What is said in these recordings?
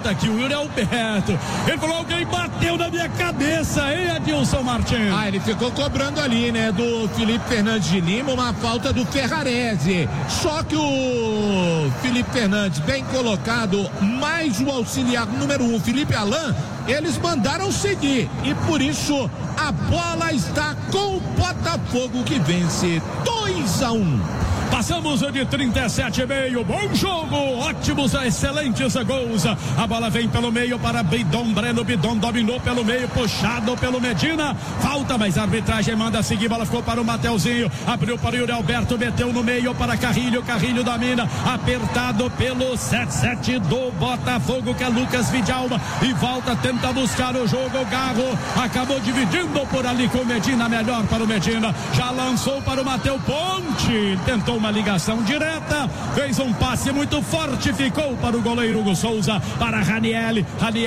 volta aqui, o Yuri Alberto. Ele falou, alguém bateu na minha cabeça, hein, Adilson Martins? Ele ficou cobrando ali, né, do Felipe Fernandes de Lima, uma falta do Ferrarese. Só que o Felipe Fernandes, bem colocado, mais o auxiliar número 1, Felipe Alan, eles mandaram seguir. E por isso a bola está com o Botafogo, que vence 2-1. Passamos de 37,5, bom jogo, ótimos, excelentes gols. A bola vem pelo meio para Bidon, Breno Bidon dominou pelo meio, puxado pelo Medina. Falta, mas a arbitragem manda seguir, bola ficou para o Mateuzinho, abriu para o Yuri Alberto, meteu no meio para Carrilho, Carrilho domina, apertado pelo 7-7 do Botafogo, que é Lucas Vidalma, e volta, tenta buscar o jogo. O Garro acabou dividindo por ali com o Medina, melhor para o Medina, já lançou para o Mateu Ponte, tentou uma ligação direta, fez um passe muito forte, ficou para o goleiro Hugo Souza, para Ranieri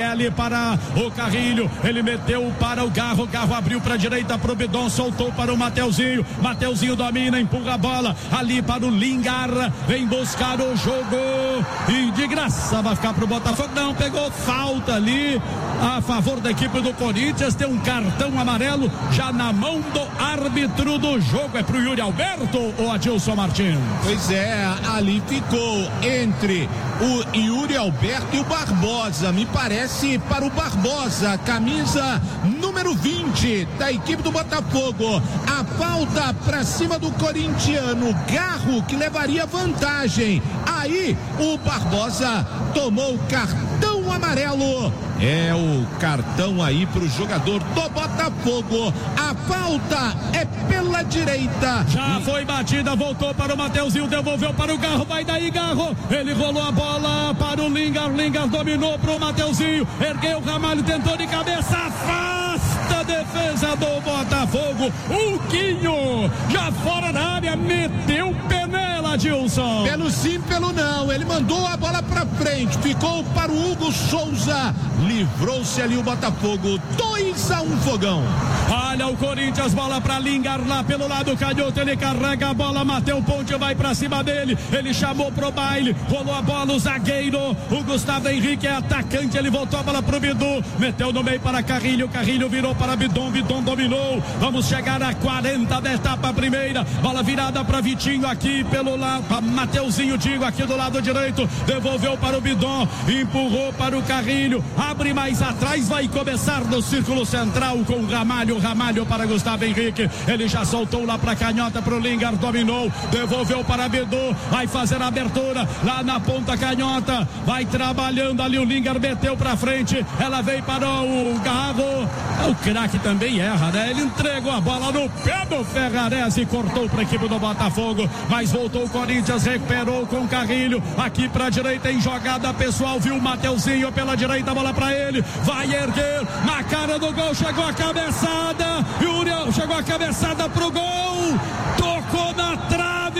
para o Carrilho, ele meteu para o Garro, Garro abriu para a direita para o Bidon, soltou para o Mateuzinho domina, empurra a bola ali para o Lingar, vem buscar o jogo e de graça vai ficar para o Botafogo, não, pegou falta ali a favor da equipe do Corinthians, tem um cartão amarelo já na mão do árbitro do jogo, é pro Yuri Alberto ou Adilson Martins? Pois é, ali ficou entre o Yuri Alberto e o Barbosa, me parece para o Barbosa, camisa número 20 da equipe do Botafogo. A falta para cima do corintiano Garro, que levaria vantagem. Aí o Barbosa tomou o cartão amarelo. É o cartão aí pro jogador do Botafogo. A falta é pela direita. Já foi batida, voltou para o Mateuzinho, devolveu para o Garro, vai daí Garro. Ele rolou a bola para o Lingar, Lingar dominou pro Mateuzinho, ergueu o Ramalho, tentou de cabeça, afasta a defesa do Botafogo. O Quinho, já fora da área, meteu o pé nela, Adilson. Pelo sim, pelo não, ele mandou a bola pra frente, ficou para o Hugo Souza, livrou-se ali o Botafogo, 2-1 Fogão. Olha o Corinthians, bola para Lingar lá pelo lado canhoto, ele carrega a bola, Mateu Ponte vai pra cima dele, ele chamou pro baile, rolou a bola o zagueiro, o Gustavo Henrique é atacante, ele voltou a bola pro Bidu, meteu no meio para Carrilho, Carrilho virou para Bidon, Bidon dominou, vamos chegar a 40 da etapa primeira, bola virada para Vitinho aqui pelo lado, Mateuzinho Digo aqui do lado direito, devolveu para o Bidon, empurrou para o Carrilho, abre mais atrás, vai começar no círculo central com o Ramalho para Gustavo Henrique, ele já soltou lá para canhota pro Lingar, dominou, devolveu para Bidu, vai fazer a abertura lá na ponta canhota, vai trabalhando ali o Lingar, meteu pra frente, ela veio para o Garro, o craque também erra, né? Ele entregou a bola no pé do Ferrarese e cortou pra equipe do Botafogo, mas voltou o Corinthians, recuperou com o Carrilho, aqui pra direita em jogada pessoal, viu o Mateuzinho pela direita, bola pra ele, vai erguer, na cara do gol, chegou a cabeçada, Yuri, chegou a cabeçada pro gol, tocou na trave,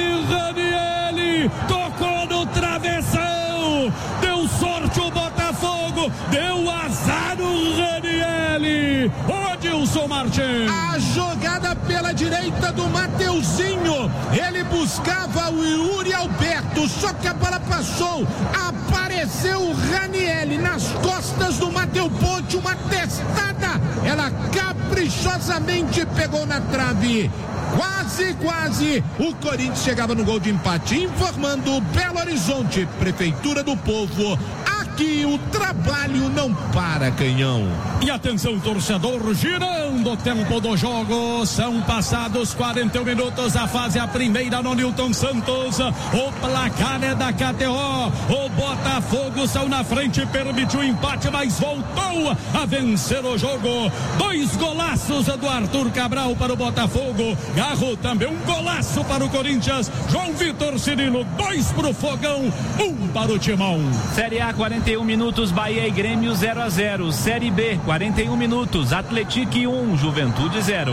Ranieri, tocou no travessão, deu sorte o Botafogo, deu azar o Ranieri, o Adilson Martins. A jogada pela direita do Mateuzinho, ele buscava o Yuri Alberto, só que a bola passou, apareceu o Ranieri nas costas do Mateu Ponte, uma testada, ela caprichosamente pegou na trave. Quase, o Corinthians chegava no gol de empate, informando Belo Horizonte, Prefeitura do Povo. Aqui o trabalho não para, Canhão. E atenção, torcedor, girando o tempo do jogo, são passados 41 minutos, a fase a primeira no Newton Santos, o placar é da KTO, o Botafogo saiu na frente, permitiu o empate, mas voltou a vencer o jogo, 2 golaços do Arthur Cabral para o Botafogo, Garro também um golaço para o Corinthians, João Vitor Cirilo, 2 pro Fogão, 1 para o Timão. Série A, 41 minutos, Bahia e Grêmio 0-0. Série B, 41 minutos, Atlético 1, Juventude 0.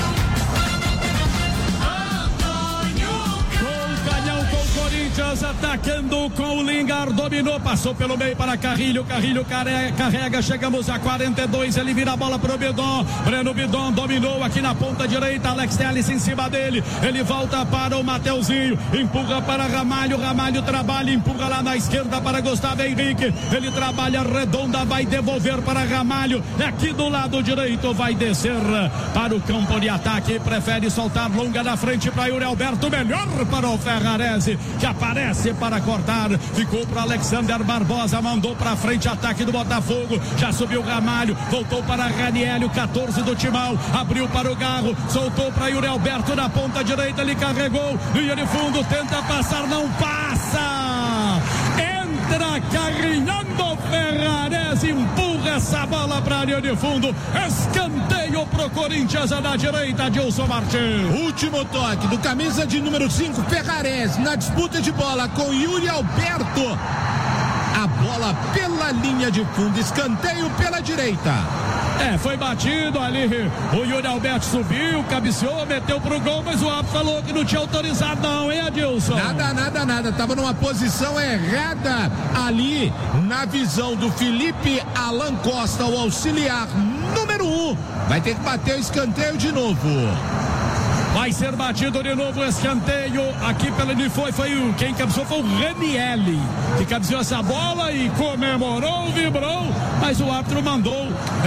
Com o canhão, com o Corinthians, ataque atacando com o Lingard, dominou, passou pelo meio para Carrilho carrega, chegamos a 42, ele vira a bola pro Bidon, Breno Bidon dominou aqui na ponta direita, Alex Telles em cima dele, ele volta para o Mateuzinho, empurra para Ramalho trabalha, empurra lá na esquerda para Gustavo Henrique, ele trabalha redonda, vai devolver para Ramalho, aqui do lado direito, vai descer para o campo de ataque, prefere soltar longa na frente para Yuri Alberto, melhor para o Ferrarese, que aparece para cortar, ficou para Alexander Barbosa, mandou para frente, ataque do Botafogo, já subiu Ramalho, voltou para Ranielli, 14 do Timão, abriu para o Garro, soltou para Yuri Alberto na ponta direita, ele carregou, linha de fundo, tenta passar, não passa, entra carrinhando Ferrarese, empurra essa bola para a área de fundo, escanteio pro Corinthians na direita, Gilson Martins. Último toque do camisa de número 5, Ferrarese, na disputa de bola com Yuri Alberto, a bola pela linha de fundo, escanteio pela direita. Foi batido ali, o Yuri Alberto subiu, cabeceou, meteu pro gol, mas o árbitro falou que não tinha autorizado não, hein, Adilson? Nada, tava numa posição errada ali, na visão do Felipe Alan Costa, o auxiliar número 1, vai ter que bater o escanteio de novo. Vai ser batido de novo o escanteio. Aqui pelo quem cabeceou foi o Ranielli, que cabeceou essa bola e comemorou, vibrou, mas o árbitro mandou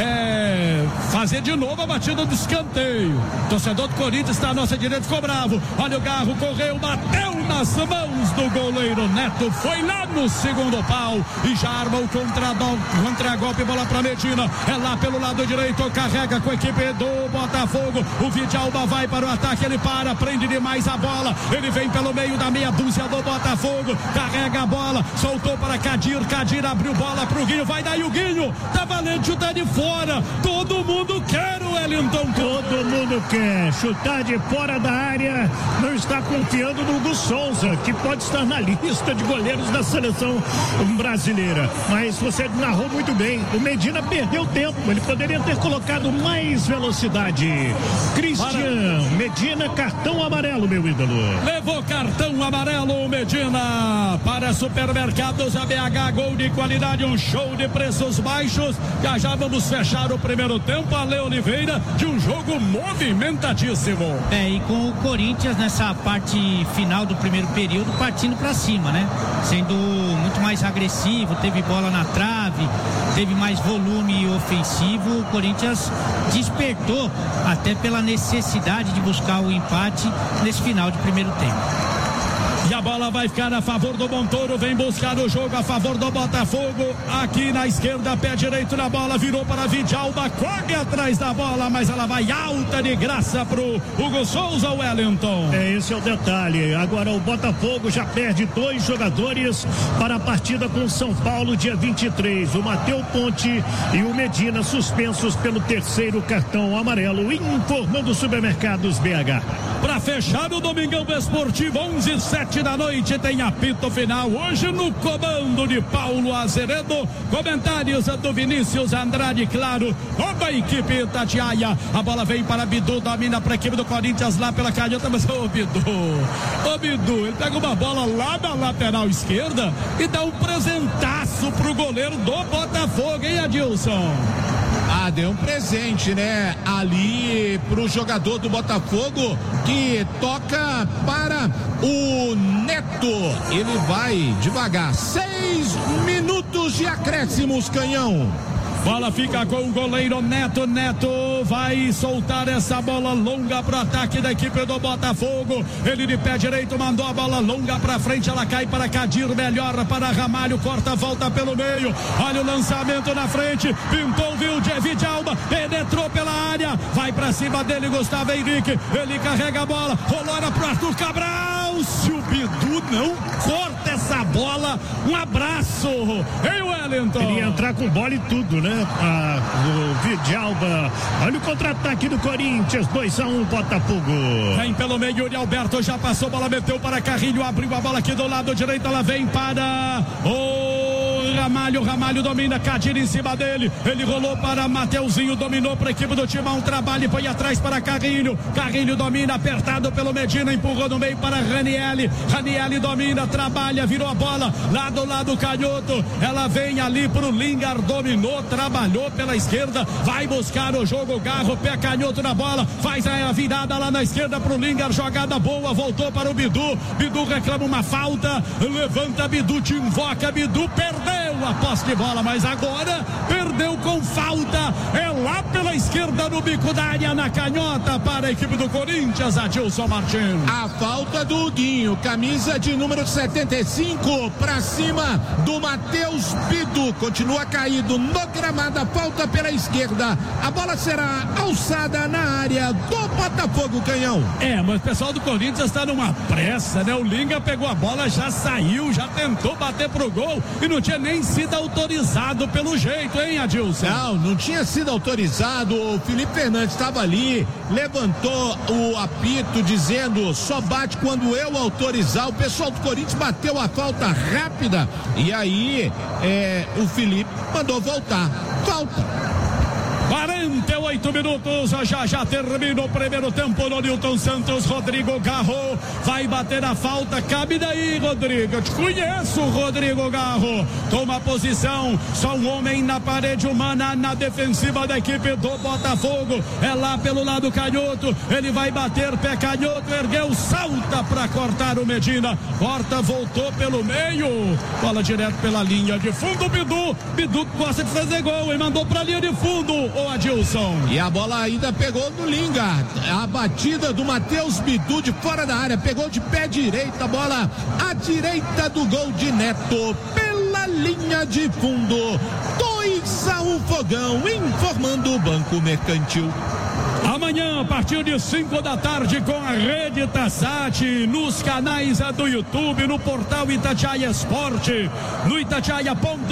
fazer de novo a batida do escanteio. O torcedor do Corinthians está à nossa direita, ficou bravo. Olha o Garro, correu, bateu nas mãos do goleiro Neto, foi lá no segundo pau e já arma o contra-golpe, bola para Medina, é lá pelo lado direito, carrega com a equipe do Botafogo, o Vidalba vai para o ataque, ele prende demais a bola, ele vem pelo meio da meia dúzia do Botafogo, carrega a bola, soltou para Kadir abriu bola pro Guinho, vai daí o Guinho, tá valendo, chutar de fora, todo mundo quer o Wellington, todo mundo quer chutar de fora da área, não está confiando no Hugo Souza, que pode estar na lista de goleiros da seleção brasileira, mas você narrou muito bem, o Medina perdeu tempo, ele poderia ter colocado mais velocidade. Cristian Medina, cartão amarelo, meu ídolo. Levou cartão amarelo, Medina, para Supermercados ABH, gol de qualidade, um show de preços baixos. Já vamos fechar o primeiro tempo, Ale Oliveira, de um jogo movimentatíssimo. E com o Corinthians nessa parte final do primeiro período, partindo para cima, né? Sendo muito mais agressivo, teve bola na trave, teve mais volume ofensivo, o Corinthians despertou até pela necessidade de buscar o empate nesse final de primeiro tempo. E a bola vai ficar a favor do Montoro, vem buscar o jogo a favor do Botafogo, aqui na esquerda, pé direito na bola, virou para Vidalba, corre atrás da bola, mas ela vai alta de graça pro Hugo Souza, Wellington. Esse é o detalhe, agora o Botafogo já perde 2 jogadores para a partida com o São Paulo dia 23, o Matheus Ponte e o Medina suspensos pelo 3º cartão amarelo, informando Supermercados BH. Para fechar o Domingão Esportivo, 11:07 da noite, tem apito final hoje no comando de Paulo Azeredo, comentários do Vinícius Andrade, claro, toda a equipe Itatiaia, a bola vem para Bidu, domina para a equipe do Corinthians lá pela canhota, mas o Bidu, ele pega uma bola lá da lateral esquerda e dá um presentaço pro goleiro do Botafogo, hein, Adilson? Deu um presente, né? Ali pro jogador do Botafogo, que toca para o Neto. Ele vai devagar. 6 minutos de acréscimos, Canhão. Bola fica com o goleiro Neto. Neto vai soltar essa bola longa para o ataque da equipe do Botafogo. Ele de pé direito mandou a bola longa para frente. Ela cai para Kadir, melhora para Ramalho, corta, volta pelo meio. Olha o lançamento na frente. Pintou, viu, Vidalba, penetrou pela área. Vai para cima dele, Gustavo Henrique. Ele carrega a bola, rolou para Arthur Cabral. Se o Bidu não corta essa bola, um abraço. Ei, Wellington. Ele ia entrar com bola e tudo, né? O Vidalba. Olha o contra-ataque do Corinthians, 2-1 Botafogo. Vem pelo meio, Yuri Alberto já passou, bola meteu para Carrilho, abriu a bola aqui do lado direito, ela vem para o Ramalho domina, Cadira em cima dele, ele rolou para Mateuzinho, dominou para a equipe do Timão, trabalha e foi atrás para Carrinho domina, apertado pelo Medina, empurrou no meio para Ranieri domina, trabalha, virou a bola, lá do lado canhoto, ela vem ali pro Lingard, dominou, trabalhou pela esquerda, vai buscar o jogo, Garro, pé canhoto na bola, faz a virada lá na esquerda pro Lingard, jogada boa, voltou para o Bidu reclama uma falta, levanta Bidu, te invoca, Bidu perdeu a posse de bola, mas agora perdeu com falta, é lá pela esquerda no bico da área, na canhota para a equipe do Corinthians, Adilson Martins. A falta do Guinho, camisa de número 75, pra cima do Matheus Bidu, continua caído no gramado, a falta pela esquerda, a bola será alçada na área do Botafogo, Canhão. Mas o pessoal do Corinthians está numa pressa, né? O Linga pegou a bola, já saiu, já tentou bater pro gol e não tinha nem sido autorizado pelo jeito, hein, Adilson? Não tinha sido autorizado, o Felipe Fernandes estava ali, levantou o apito dizendo, só bate quando eu autorizar, o pessoal do Corinthians bateu a falta rápida e aí o Felipe mandou voltar, falta. 48 minutos, já termina o primeiro tempo no Newton Santos. Rodrigo Garro vai bater a falta, cabe daí, Rodrigo, eu te conheço, Rodrigo Garro, toma posição, só um homem na parede humana, na defensiva da equipe do Botafogo, é lá pelo lado canhoto, ele vai bater, pé canhoto, ergueu, salta para cortar o Medina, corta, voltou pelo meio, bola direto pela linha de fundo, Bidu gosta de fazer gol e mandou pra linha de fundo, o Adilson. E a bola ainda pegou no Lingard, a batida do Matheus Bidu de fora da área, pegou de pé direito, a bola à direita do gol de Neto, pela linha de fundo, 2-1 Fogão, informando o Banco Mercantil. Amanhã, a partir de 5 da tarde, com a Rede Tassat, nos canais do YouTube, no portal Itatiaia Esporte, no itatiaia.com.br,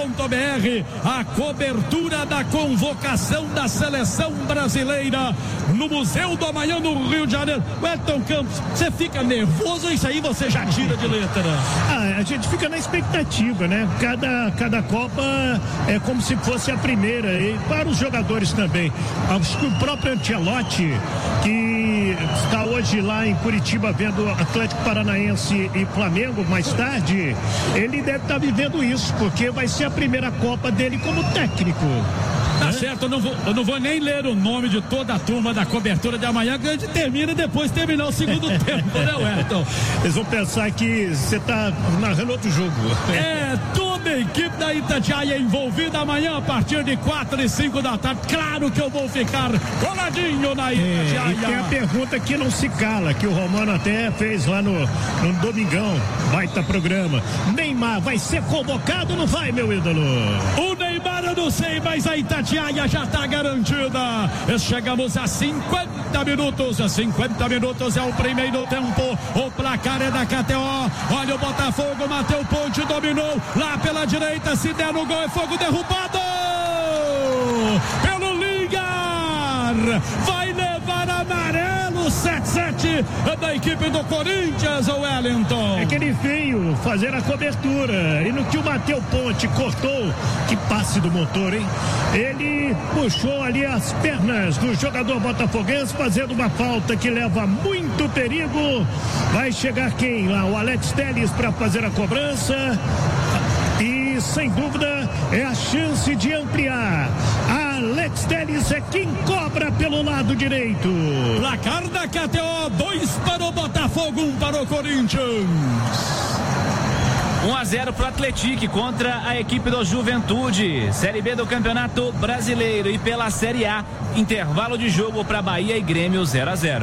a cobertura da convocação da seleção brasileira no Museu do Amanhã, no Rio de Janeiro. Wellington Campos, você fica nervoso ou isso aí você já tira de letra? A gente fica na expectativa, né? Cada Copa é como se fosse a primeira, e para os jogadores também. Acho que o próprio Ancelotti, que está hoje lá em Curitiba vendo Atlético Paranaense e Flamengo mais tarde, ele deve estar vivendo isso, porque vai ser a primeira Copa dele como técnico. Tá certo, eu não vou nem ler o nome de toda a turma da cobertura de amanhã, que a gente termina depois de terminar o segundo tempo, né, Wellington? Eles vão pensar que você tá narrando outro jogo. Toda a equipe da Itatiaia envolvida amanhã a partir de 4 e 5 da tarde. Claro que eu vou ficar coladinho na Itatiaia. E tem a pergunta que não se cala, que o Romano até fez lá no Domingão, baita programa. Neymar vai ser convocado ou não vai, meu ídolo? O Neymar eu não sei, mas a Itatiaia já está garantida. Chegamos a 50 minutos. 50 minutos é o primeiro tempo. O placar é da KTO. Olha o Botafogo, Mateu Ponte dominou lá pela direita. Se der no gol é fogo derrubado pelo Lingard. Vai levar amarelo. 7-7 da equipe do Corinthians, o Wellington. É que ele veio fazer a cobertura e no que o Mateu Ponte cortou, que passe do motor, hein? Ele puxou ali as pernas do jogador botafoguense, fazendo uma falta que leva muito perigo. Vai chegar quem lá? O Alex Telles para fazer a cobrança. E sem dúvida é a chance de ampliar. Alex Telles é quem cobra pelo lado direito. Placar da KTO, 2 para o Botafogo, 1 para o Corinthians. 1-0 pro Atlético contra a equipe do Juventude. Série B do Campeonato Brasileiro e pela Série A, intervalo de jogo para Bahia e Grêmio 0-0.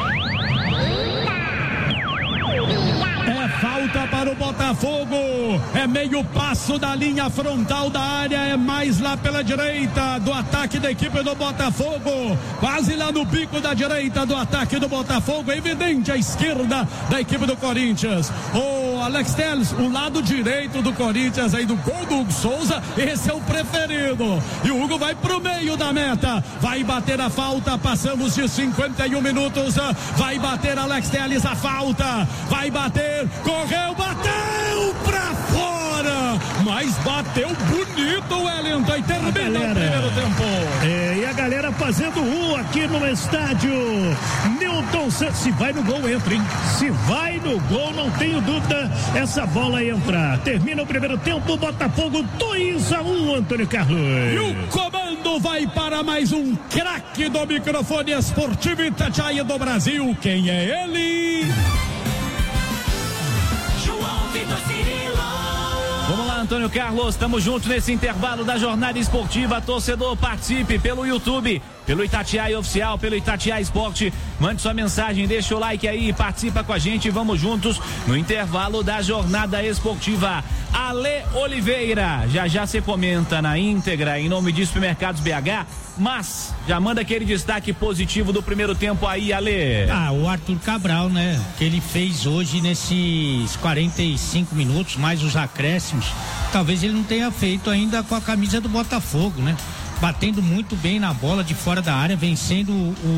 Falta para o Botafogo, é meio passo da linha frontal da área, é mais lá pela direita do ataque da equipe do Botafogo, quase lá no bico da direita do ataque do Botafogo, é evidente a esquerda da equipe do Corinthians. O Alex Telles, o lado direito do Corinthians aí do gol do Hugo Souza, esse é o preferido, e o Hugo vai pro meio da meta, vai bater a falta, passamos de 51 minutos, vai bater Alex Telles a falta, vai bater, correu, bateu pra fora, mas bateu bonito, Wellington, e termina o primeiro tempo. E a galera fazendo aqui no estádio Newton Santos. Se vai no gol, entra, hein? Se vai no gol, não tenho dúvida, essa bola entrar. Termina o primeiro tempo, Botafogo 2-1, Antônio Carlos. E o comando vai para mais um craque do microfone esportivo Itatiaia do Brasil. Quem é ele? Vamos lá, Antônio Carlos, estamos juntos nesse intervalo da jornada esportiva. Torcedor, participe pelo YouTube, pelo Itatiaia Oficial, pelo Itatiaia Esporte. Mande sua mensagem, deixa o like aí, participa com a gente. Vamos juntos no intervalo da jornada esportiva. Ale Oliveira, já você comenta na íntegra em nome de Supermercados BH, mas já manda aquele destaque positivo do primeiro tempo aí, Ale. O Arthur Cabral, né? Que ele fez hoje nesses 45 minutos, mais os acréscimos, talvez ele não tenha feito ainda com a camisa do Botafogo, né? Batendo muito bem na bola de fora da área, vencendo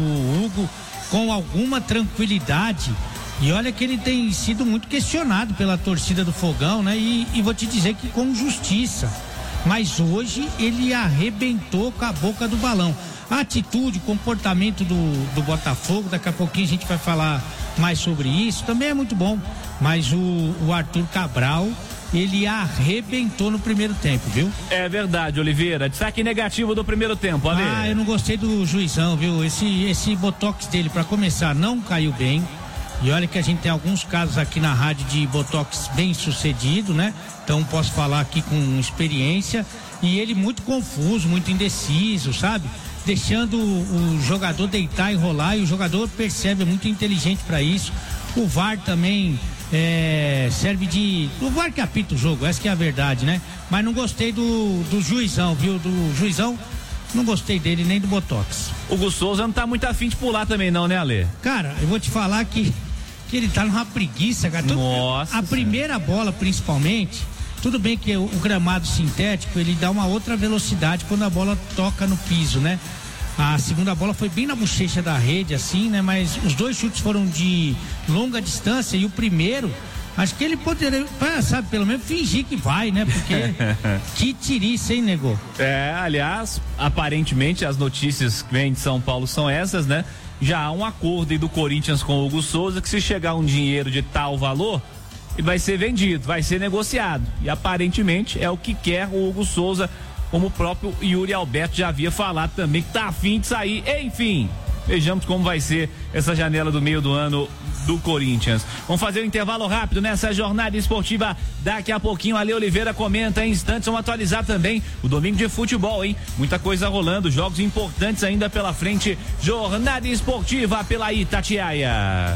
o Hugo com alguma tranquilidade. E olha que ele tem sido muito questionado pela torcida do Fogão, né? E vou te dizer que com justiça. Mas hoje ele arrebentou com a boca do balão. A atitude, o comportamento do Botafogo, daqui a pouquinho a gente vai falar mais sobre isso, também é muito bom. Mas o Arthur Cabral, ele arrebentou no primeiro tempo, viu? É verdade, Oliveira. Destaque negativo do primeiro tempo, Ale. Eu não gostei do Juizão, viu? Esse botox dele, pra começar, não caiu bem. E olha que a gente tem alguns casos aqui na rádio de botox bem sucedido, né? Então posso falar aqui com experiência. E ele muito confuso, muito indeciso, sabe? Deixando o jogador deitar e rolar, e o jogador percebe, é muito inteligente para isso. O VAR também serve de... O VAR que apita o jogo, essa que é a verdade, né? Mas não gostei do Juizão, viu? Do Juizão, não gostei dele nem do botox. O Hugo Souza não tá muito afim de pular também não, né, Ale? Cara, eu vou te falar que ele tá numa preguiça, cara. Nossa. A primeira bola, principalmente, tudo bem que o gramado sintético, ele dá uma outra velocidade quando a bola toca no piso, né? A segunda bola foi bem na bochecha da rede, assim, né? Mas os dois chutes foram de longa distância, e o primeiro, acho que ele poderia, sabe, pelo menos fingir que vai, né? Porque que tiriça, hein, nego? Aliás, aparentemente as notícias que vêm de São Paulo são essas, né? Já há um acordo aí do Corinthians com o Hugo Souza que, se chegar um dinheiro de tal valor, ele vai ser vendido, vai ser negociado. E aparentemente é o que quer o Hugo Souza, como o próprio Yuri Alberto já havia falado também, que tá afim de sair. Enfim, vejamos como vai ser essa janela do meio do ano do Corinthians. Vamos fazer um intervalo rápido nessa jornada esportiva. Daqui a pouquinho a Ale Oliveira comenta. Em instantes vamos atualizar também o domingo de futebol, hein? Muita coisa rolando, jogos importantes ainda pela frente. Jornada esportiva pela Itatiaia.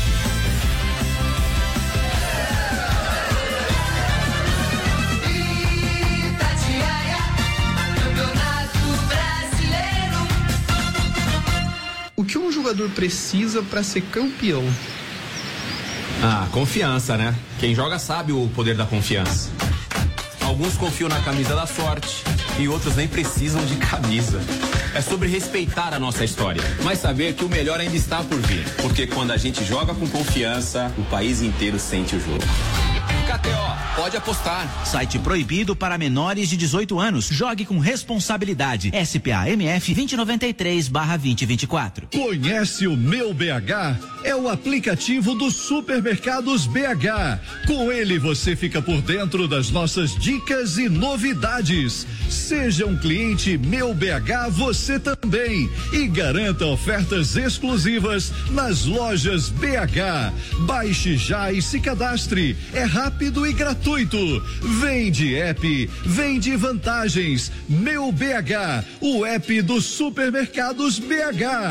O que um jogador precisa para ser campeão? Confiança, né? Quem joga sabe o poder da confiança. Alguns confiam na camisa da sorte e outros nem precisam de camisa. É sobre respeitar a nossa história, mas saber que o melhor ainda está por vir. Porque quando a gente joga com confiança, o país inteiro sente o jogo. KTO, pode apostar. Site proibido para menores de 18 anos. Jogue com responsabilidade. SPA-MF 2093/2024. Conhece o Meu BH? É o aplicativo dos supermercados BH. Com ele você fica por dentro das nossas dicas e novidades. Seja um cliente Meu BH você também e garanta ofertas exclusivas nas lojas BH. Baixe já e se cadastre. É rápido e gratuito. Vende app, vende vantagens. Meu BH, o app dos supermercados BH.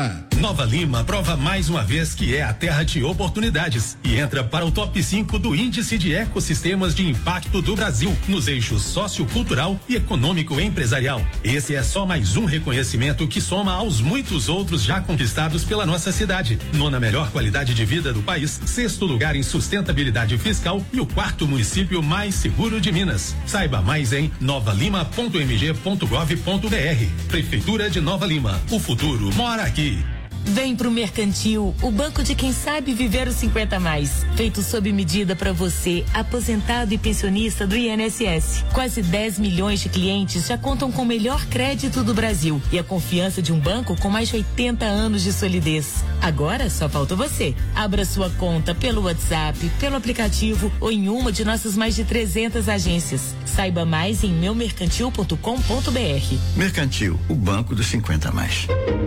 Nova Lima prova mais uma vez que é a terra de oportunidades e entra para o top 5 do Índice de Ecossistemas de Impacto do Brasil, nos eixos sociocultural e econômico empresarial. Esse é só mais um reconhecimento que soma aos muitos outros já conquistados pela nossa cidade. 9ª melhor qualidade de vida do país, 6º lugar em sustentabilidade fiscal e o 4º município mais seguro de Minas. Saiba mais em novalima.mg.gov.br. Prefeitura de Nova Lima. O futuro mora aqui. Vem pro Mercantil, o banco de quem sabe viver os 50 mais. Feito sob medida para você, aposentado e pensionista do INSS. Quase 10 milhões de clientes já contam com o melhor crédito do Brasil e a confiança de um banco com mais de 80 anos de solidez. Agora só falta você. Abra sua conta pelo WhatsApp, pelo aplicativo ou em uma de nossas mais de 300 agências. Saiba mais em meumercantil.com.br. Mercantil, o banco dos 50 mais.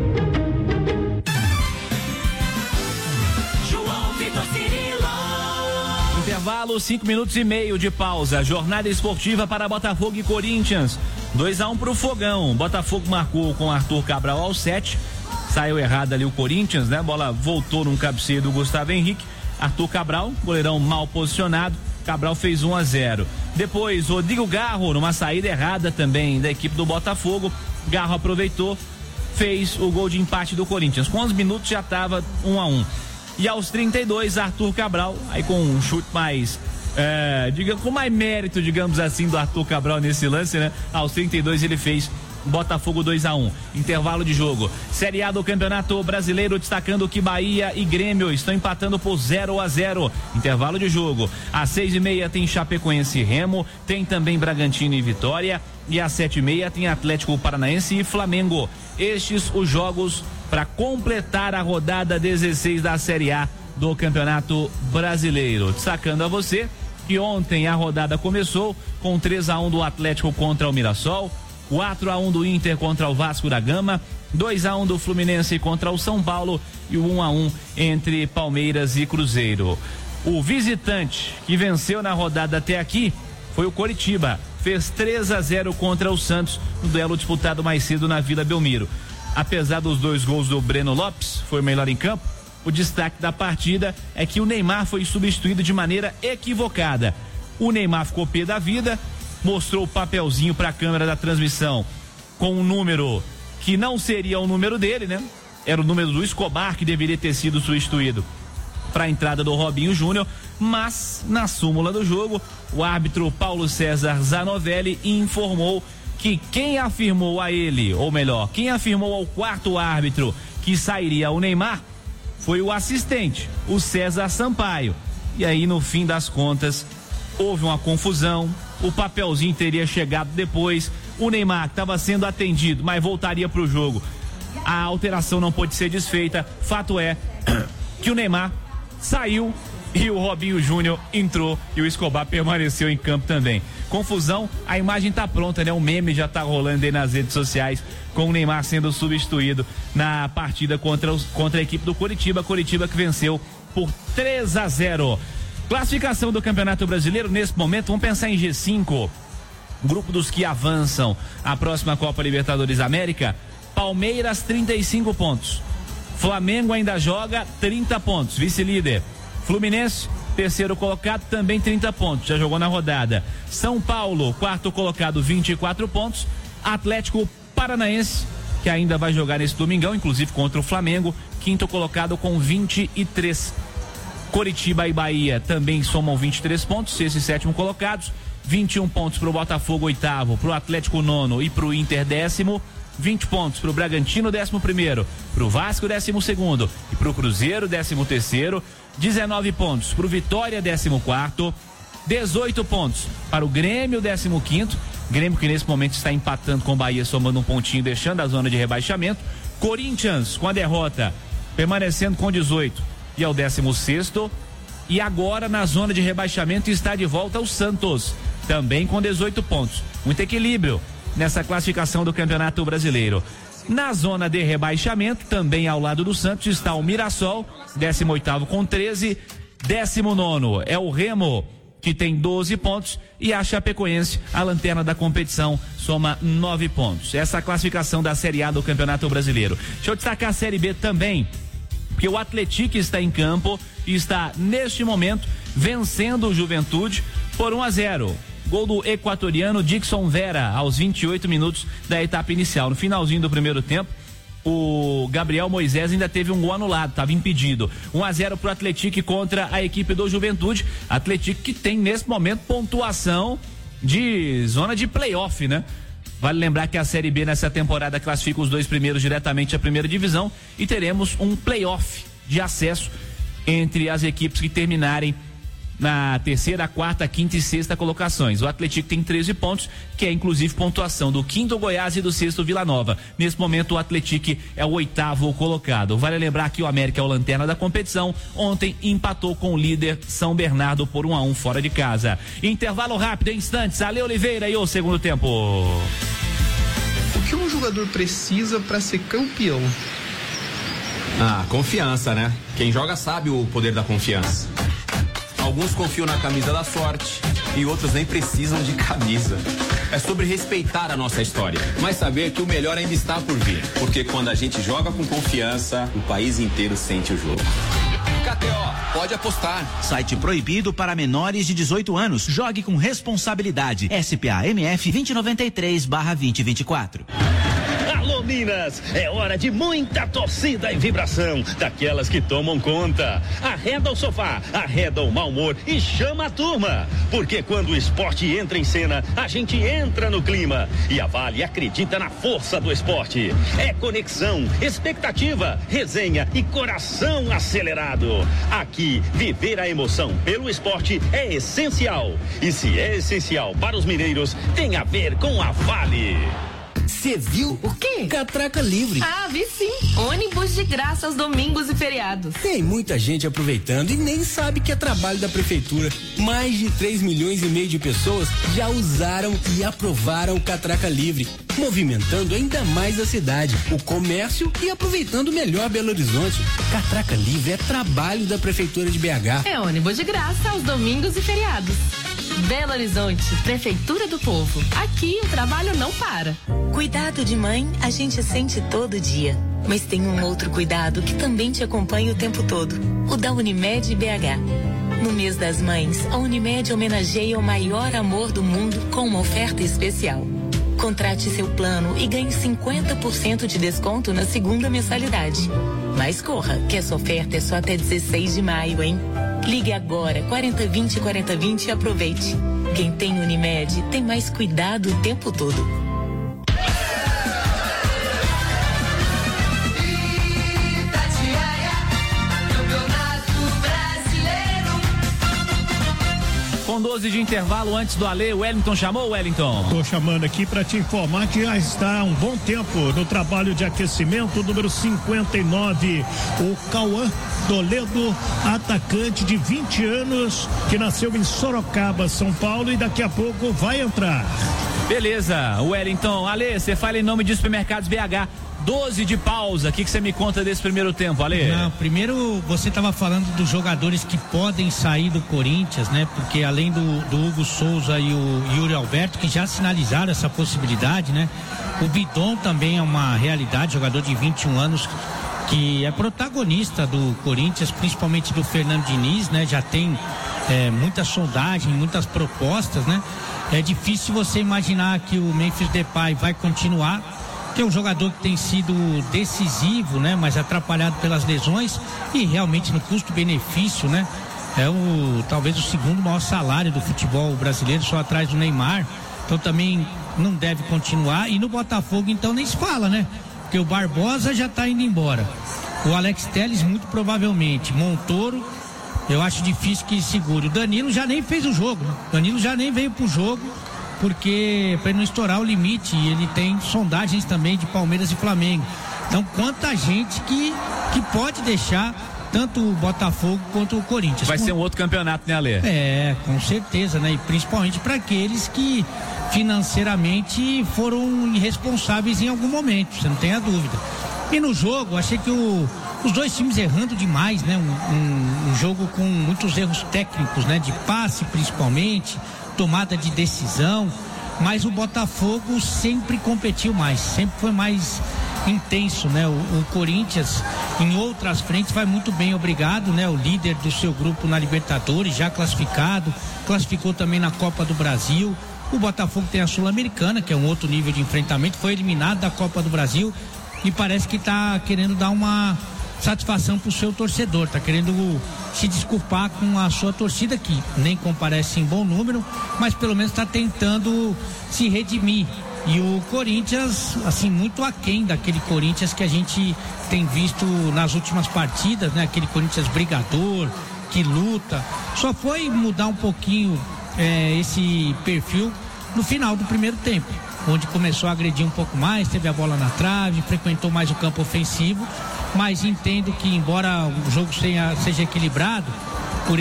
Intervalo, 5 minutos e meio de pausa. Jornada esportiva para Botafogo e Corinthians. 2-1 pro Fogão. Botafogo marcou com Arthur Cabral aos 7. Saiu errado ali o Corinthians, né? A bola voltou num cabeceio do Gustavo Henrique. Arthur Cabral, goleirão mal posicionado. Cabral fez 1-0. Depois, Rodrigo Garro, numa saída errada também da equipe do Botafogo. Garro aproveitou, fez o gol de empate do Corinthians. Com 11 minutos já estava 1-1. E aos 32, Arthur Cabral, aí com um chute mais, com mais mérito, digamos assim, do Arthur Cabral nesse lance, né? Aos 32 ele fez Botafogo 2-1. Intervalo de jogo. Série A do Campeonato Brasileiro, destacando que Bahia e Grêmio estão empatando por 0-0. Intervalo de jogo. Às 6:30 tem Chapecoense e Remo, tem também Bragantino e Vitória. E às 7:30 tem Atlético Paranaense e Flamengo. Estes os jogos para completar a rodada 16 da Série A do Campeonato Brasileiro. Destacando a você que ontem a rodada começou com 3-1 do Atlético contra o Mirassol, 4-1 do Inter contra o Vasco da Gama, 2-1 do Fluminense contra o São Paulo e o 1-1 entre Palmeiras e Cruzeiro. O visitante que venceu na rodada até aqui foi o Coritiba. Fez 3-0 contra o Santos no duelo disputado mais cedo na Vila Belmiro. Apesar dos 2 gols do Breno Lopes, foi o melhor em campo, o destaque da partida é que o Neymar foi substituído de maneira equivocada. O Neymar ficou pé da vida, mostrou o papelzinho para a câmera da transmissão com um número que não seria o número dele, né? Era o número do Escobar que deveria ter sido substituído para a entrada do Robinho Júnior, mas na súmula do jogo, o árbitro Paulo César Zanovelli informou que quem afirmou a ele, ou melhor, quem afirmou ao 4º árbitro que sairia o Neymar foi o assistente, o César Sampaio. E aí, no fim das contas, houve uma confusão, o papelzinho teria chegado depois, o Neymar estava sendo atendido, mas voltaria para o jogo. A alteração não pôde ser desfeita. Fato é que o Neymar saiu e o Robinho Júnior entrou e o Escobar permaneceu em campo também. Confusão, a imagem tá pronta, né? O meme já tá rolando aí nas redes sociais com o Neymar sendo substituído na partida contra a equipe do Coritiba. Coritiba que venceu por 3-0. Classificação do Campeonato Brasileiro nesse momento, vamos pensar em G5. Grupo dos que avançam a próxima Copa Libertadores América. Palmeiras 35 pontos. Flamengo ainda joga 30 pontos, vice-líder. Fluminense, 3º colocado, também 30 pontos, já jogou na rodada. São Paulo, 4º colocado, 24 pontos. Atlético Paranaense, que ainda vai jogar nesse domingão, inclusive contra o Flamengo, 5º colocado com 23. Coritiba e Bahia também somam 23 pontos, 6º e 7º colocados. 21 pontos para o Botafogo, 8º, para o Atlético, 9º e para o Inter, 10º. 20 pontos para o Bragantino, 11º, para o Vasco, 12º e para o Cruzeiro, 13º. 19 pontos para o Vitória, 14º. 18 pontos para o Grêmio, 15º. Grêmio que nesse momento está empatando com o Bahia, somando um pontinho, deixando a zona de rebaixamento. Corinthians com a derrota, permanecendo com 18 e é o 16º. E agora na zona de rebaixamento está de volta o Santos, também com 18 pontos. Muito equilíbrio nessa classificação do Campeonato Brasileiro. Na zona de rebaixamento, também ao lado do Santos, está o Mirassol, 18º com 13. 19º é o Remo, que tem 12 pontos, e a Chapecoense, a lanterna da competição, soma 9 pontos. Essa é a classificação da Série A do Campeonato Brasileiro. Deixa eu destacar a Série B também, porque o Atlético está em campo e está, neste momento, vencendo o Juventude por 1-0. Gol do equatoriano Dixon Vera, aos 28 minutos da etapa inicial. No finalzinho do primeiro tempo, o Gabriel Moisés ainda teve um gol anulado, estava impedido. 1-0 pro Atlético contra a equipe do Juventude. Atlético que tem nesse momento pontuação de zona de playoff, né? Vale lembrar que a Série B nessa temporada classifica os 2 primeiros diretamente à primeira divisão e teremos um playoff de acesso entre as equipes que terminarem na terceira, quarta, quinta e sexta colocações. O Atlético tem 13 pontos, que é inclusive pontuação do 5º Goiás e do 6º Vila Nova. Nesse momento o Atlético é o 8º colocado. Vale lembrar que o América é o lanterna da competição. Ontem empatou com o líder São Bernardo por 1-1 fora de casa. Intervalo rápido em instantes. Ale Oliveira e o segundo tempo. O que um jogador precisa para ser campeão? Confiança, né? Quem joga sabe o poder da confiança. Alguns confiam na camisa da sorte e outros nem precisam de camisa. É sobre respeitar a nossa história, mas saber que o melhor ainda está por vir. Porque quando a gente joga com confiança, o país inteiro sente o jogo. KTO, pode apostar. Site proibido para menores de 18 anos. Jogue com responsabilidade. SPA-MF 2093/2024. Alô Minas, é hora de muita torcida e vibração, daquelas que tomam conta. Arreda o sofá, arreda o mau humor e chama a turma, porque quando o esporte entra em cena, a gente entra no clima, e a Vale acredita na força do esporte. É conexão, expectativa, resenha e coração acelerado. Aqui, viver a emoção pelo esporte é essencial, e se é essencial para os mineiros, tem a ver com a Vale. Você viu? O quê? Catraca Livre. Vi sim. Ônibus de graça aos domingos e feriados. Tem muita gente aproveitando e nem sabe que é trabalho da prefeitura. Mais de 3,5 milhões de pessoas já usaram e aprovaram o Catraca Livre, movimentando ainda mais a cidade, o comércio e aproveitando melhor Belo Horizonte. Catraca Livre é trabalho da prefeitura de BH. É ônibus de graça aos domingos e feriados. Belo Horizonte, Prefeitura do Povo. Aqui o trabalho não para. Cuidado de mãe a gente sente todo dia, mas tem um outro cuidado que também te acompanha o tempo todo, o da Unimed BH. No mês das mães, a Unimed homenageia o maior amor do mundo com uma oferta especial. Contrate seu plano e ganhe 50% de desconto na segunda mensalidade. Mas corra, que essa oferta é só até 16 de maio, hein? Ligue agora, 4020-4020 e aproveite. Quem tem Unimed tem mais cuidado o tempo todo. Com 12 de intervalo antes do Ale, o Wellington chamou, Wellington? Estou chamando aqui para te informar que já está há um bom tempo no trabalho de aquecimento, número 59, o Cauã Toledo, atacante de 20 anos, que nasceu em Sorocaba, São Paulo, e daqui a pouco vai entrar. Beleza, Wellington. Ale, você fala em nome de Supermercados BH. 12 de pausa, o que você me conta desse primeiro tempo, Ale? Não, primeiro você estava falando dos jogadores que podem sair do Corinthians, né? Porque além do Hugo Souza e o Yuri Alberto, que já sinalizaram essa possibilidade, né? O Bidon também é uma realidade, jogador de 21 anos, que é protagonista do Corinthians, principalmente do Fernando Diniz, né? Já tem muita sondagem, muitas propostas, né? É difícil você imaginar que o Memphis Depay vai continuar, que é um jogador que tem sido decisivo, né? Mas atrapalhado pelas lesões, e realmente no custo-benefício, né? É talvez o segundo maior salário do futebol brasileiro, só atrás do Neymar. Então também não deve continuar. E no Botafogo então nem se fala, né? Porque o Barbosa já tá indo embora. O Alex Telles muito provavelmente. Montoro, eu acho difícil que segure. O Danilo já nem fez o jogo, né? O Danilo já nem veio pro jogo, porque para ele não estourar o limite, e ele tem sondagens também de Palmeiras e Flamengo. Então quanta gente que pode deixar tanto o Botafogo quanto o Corinthians. Vai ser um outro campeonato, né, Ale? Com certeza, né? E principalmente para aqueles que financeiramente foram irresponsáveis em algum momento, você não tem a dúvida. E no jogo, achei que o os dois times errando demais, né? Um jogo com muitos erros técnicos, né? De passe principalmente, tomada de decisão, mas o Botafogo sempre competiu mais, sempre foi mais intenso, né? O Corinthians em outras frentes vai muito bem, obrigado, né? O líder do seu grupo na Libertadores, já classificou também na Copa do Brasil. O Botafogo tem a Sul-Americana, que é um outro nível de enfrentamento, foi eliminado da Copa do Brasil e parece que está querendo dar uma satisfação pro seu torcedor, tá querendo se desculpar com a sua torcida, que nem comparece em bom número, mas pelo menos está tentando se redimir. E o Corinthians, assim, muito aquém daquele Corinthians que a gente tem visto nas últimas partidas, né? Aquele Corinthians brigador, que luta. Só foi mudar um pouquinho esse perfil no final do primeiro tempo, onde começou a agredir um pouco mais, teve a bola na trave, frequentou mais o campo ofensivo, mas entendo que, embora o jogo seja equilibrado, por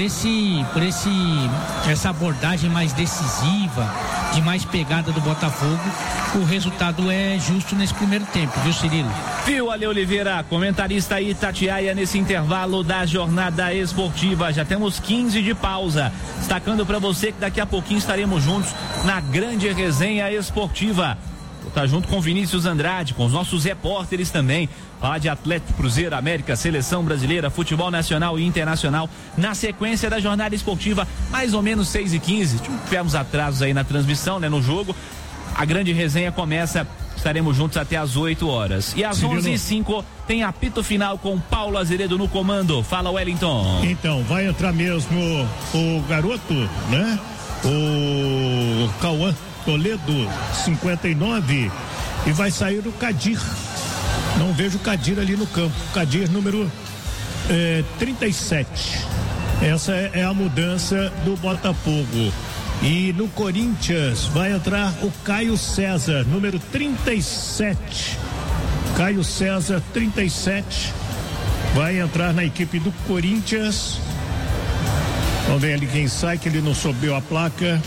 essa abordagem mais decisiva, de mais pegada do Botafogo, o resultado é justo nesse primeiro tempo, viu, Cirilo? Viu, Ale Oliveira, comentarista Itatiaia nesse intervalo da jornada esportiva. Já temos 15 de pausa. Destacando para você que daqui a pouquinho estaremos juntos na grande resenha esportiva. Tá junto com Vinícius Andrade, com os nossos repórteres também. Falar de Atlético, Cruzeiro, América, Seleção Brasileira, futebol nacional e internacional. Na sequência da jornada esportiva, mais ou menos 6h15. Tivemos atrasos aí na transmissão, né, no jogo. A grande resenha começa, estaremos juntos até às 8 horas. E às 11h05 tem apito final com Paulo Azeredo no comando. Fala, Wellington. Então, vai entrar mesmo o garoto, né? O Cauã Toledo, 59, e vai sair o Kadir. Não vejo o Kadir ali no campo. Kadir número 37. Essa é a mudança do Botafogo. E no Corinthians vai entrar o Caio César, número 37. Caio César, 37, vai entrar na equipe do Corinthians. Vamos ver ali quem sai, que ele não subiu a placa.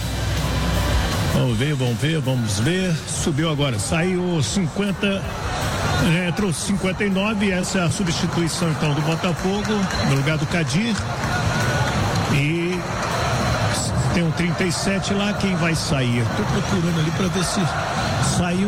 Vamos ver. Subiu agora, saiu 50, entrou 59, essa é a substituição então do Botafogo, no lugar do Kadir. E tem um 37 lá, quem vai sair? Estou procurando ali para ver se saiu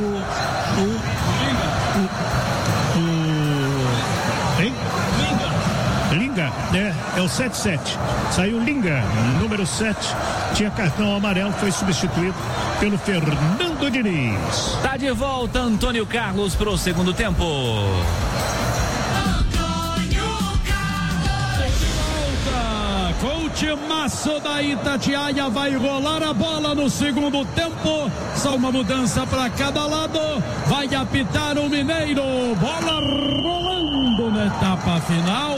Linga, é o 77. Saiu Linga, número 7. Tinha cartão amarelo, foi substituído pelo Fernando Diniz. Tá de volta Antônio Carlos pro segundo tempo. Com o timaço da Itatiaia, vai rolar a bola no segundo tempo. Só uma mudança para cada lado. Vai apitar o Mineiro. Bola rolando na etapa final.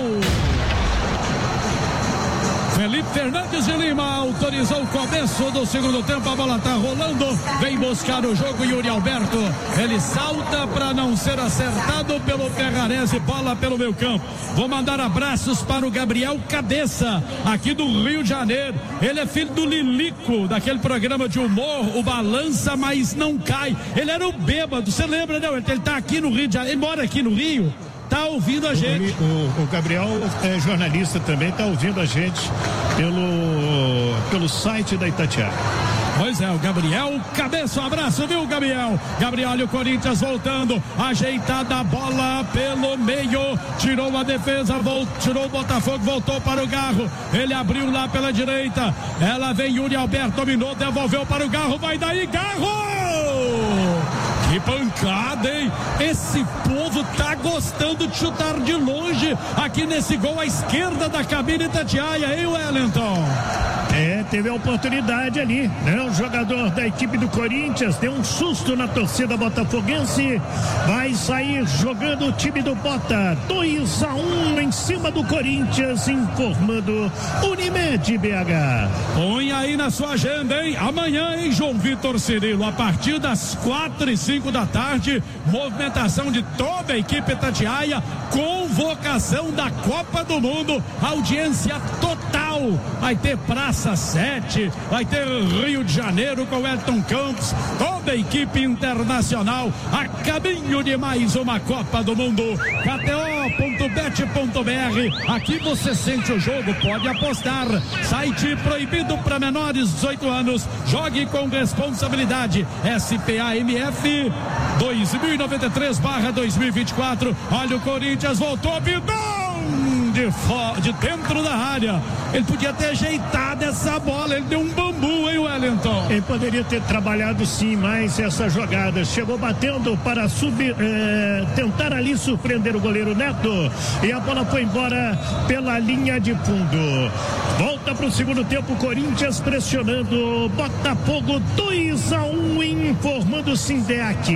Felipe Fernandes de Lima autorizou o começo do segundo tempo. A bola tá rolando. Vem buscar o jogo Yuri Alberto. Ele salta para não ser acertado pelo Ferrarese. Bola pelo meio campo. Vou mandar abraços para o Gabriel Cabeça, aqui do Rio de Janeiro. Ele é filho do Lilico, daquele programa de humor, o Balança Mas Não Cai. Ele era o bêbado, você lembra, né? Ele tá aqui no Rio de Janeiro, ele mora aqui no Rio. Tá ouvindo a gente. O Gabriel é jornalista também, tá ouvindo a gente pelo site da Itatiaia. Pois é, o Gabriel Cabeça, um abraço, viu, Gabriel? Gabriel, olha o Corinthians voltando, ajeitada a bola pelo meio, tirou a defesa, tirou o Botafogo, voltou para o Garro, ele abriu lá pela direita, ela vem, Yuri Alberto, dominou, devolveu para o Garro, vai daí, Garro! Que pancada, hein? Esse povo tá gostando de chutar de longe aqui nesse gol à esquerda da cabine Itatiaia, hein, Wellington? Teve a oportunidade ali, né? O jogador da equipe do Corinthians deu um susto na torcida botafoguense, vai sair jogando o time do Bota, 2-1 em cima do Corinthians, informando Unimed BH. Põe aí na sua agenda, hein? Amanhã, hein, João Vitor Cirilo, a partir das 4h05 da tarde, movimentação de toda a equipe Itatiaia, convocação da Copa do Mundo, audiência total, vai ter Praça 7, vai ter Rio de Janeiro com Elton Campos, toda a equipe internacional a caminho de mais uma Copa do Mundo. KTO, kto.bet.br. Aqui você sente o jogo, pode apostar. Site proibido para menores de 18 anos. Jogue com responsabilidade. SPAMF 2093/2024. Olha o Corinthians, voltou, Bidão! De dentro da área. Ele podia ter ajeitado essa bola. Ele deu um bambu, hein, Wellington? Ele poderia ter trabalhado sim mais essa jogada. Chegou batendo para tentar ali surpreender o goleiro Neto. E a bola foi embora pela linha de fundo. Volta para o segundo tempo. Corinthians pressionando. Botafogo 2-1, informando o Sindec.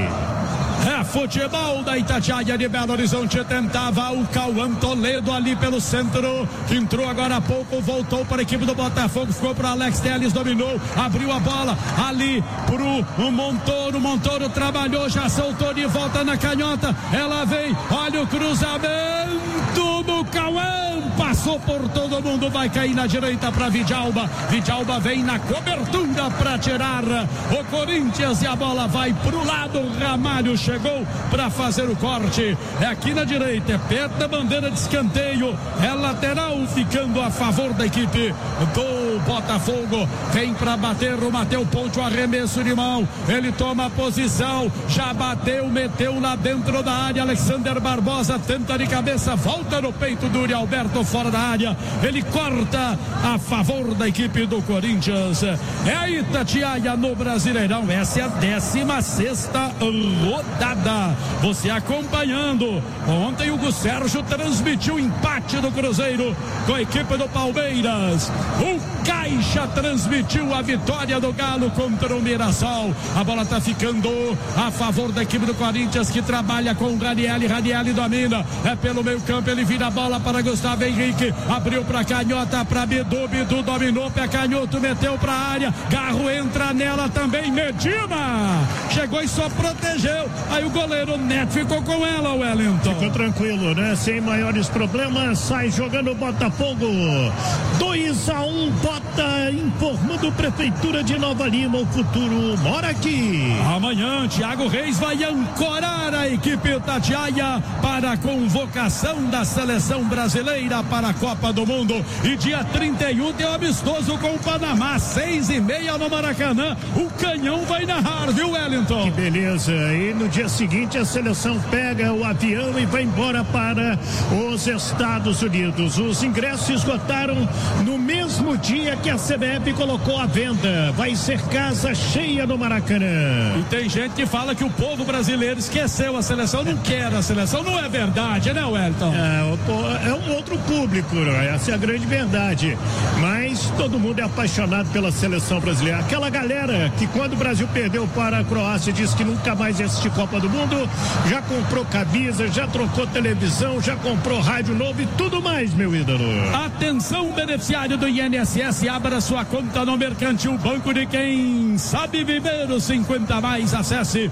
É futebol da Itatiaia de Belo Horizonte. Tentava o Cauã Toledo ali pelo centro, que entrou agora há pouco, voltou para a equipe do Botafogo, ficou para Alex Telles, dominou, abriu a bola ali pro Montoro. Montoro trabalhou, já soltou de volta na canhota. Ela vem, olha o cruzamento do Cauã, passou por todo mundo, vai cair na direita para Vidalba. Vidalba vem na cobertura para tirar o Corinthians e a bola vai pro lado. Ramalho chegou para fazer o corte. É aqui na direita, é perto da bandeira de escanteio. É lateral ficando a favor da equipe do Botafogo. Vem para bater o Matheus Ponte, o arremesso de mão. Ele toma a posição, já bateu, meteu lá dentro da área. Alexander Barbosa tenta de cabeça, volta no peito do Uri Alberto, fora da área. Ele corta a favor da equipe do Corinthians. É a Itatiaia no Brasileirão. Essa é a 16ª rodada. Você acompanhando. Ontem o Hugo Sérgio transmitiu o empate do Cruzeiro com a equipe do Palmeiras. O Caixa transmitiu a vitória do Galo contra o Mirassol. A bola está ficando a favor da equipe do Corinthians, que trabalha com o Ranieri. Ranieri domina, é pelo meio campo, ele vira a bola para Gustavo Henrique, abriu para canhota, para Bidu. Bidu dominou, pé canhoto, meteu para a área. Garro entra nela também, Medina chegou e só protegeu. Aí o goleiro Neto ficou com ela, Wellington. Ficou tranquilo, né? Sem maiores problemas, sai jogando o Botafogo. 2-1, Bota, informando Prefeitura de Nova Lima, o futuro mora aqui. Amanhã, Thiago Reis vai ancorar a equipe Itatiaia para a convocação da seleção brasileira para a Copa do Mundo. E dia 31 tem um amistoso com o Panamá, 6:30 no Maracanã. O Canhão vai narrar, viu, Wellington? Que beleza. E no dia seguinte a seleção pega o avião e vai embora para os Estados Unidos. Os ingressos esgotaram no mesmo dia que a CBF colocou à venda. Vai ser casa cheia no Maracanã. E tem gente que fala que o povo brasileiro esqueceu a seleção, não quer a seleção. Não é verdade, né, Wellington? É um outro público, né? Essa é a grande verdade. Mas todo mundo é apaixonado pela seleção brasileira. Aquela galera que quando o Brasil perdeu para a Croácia disse que nunca mais ia assistir Copa do Mundo, já comprou camisa, já trocou televisão, já comprou rádio novo e tudo mais, meu ídolo. Atenção, beneficiário do INSS, abra sua conta no Mercantil Banco de quem sabe viver os 50 mais. Acesse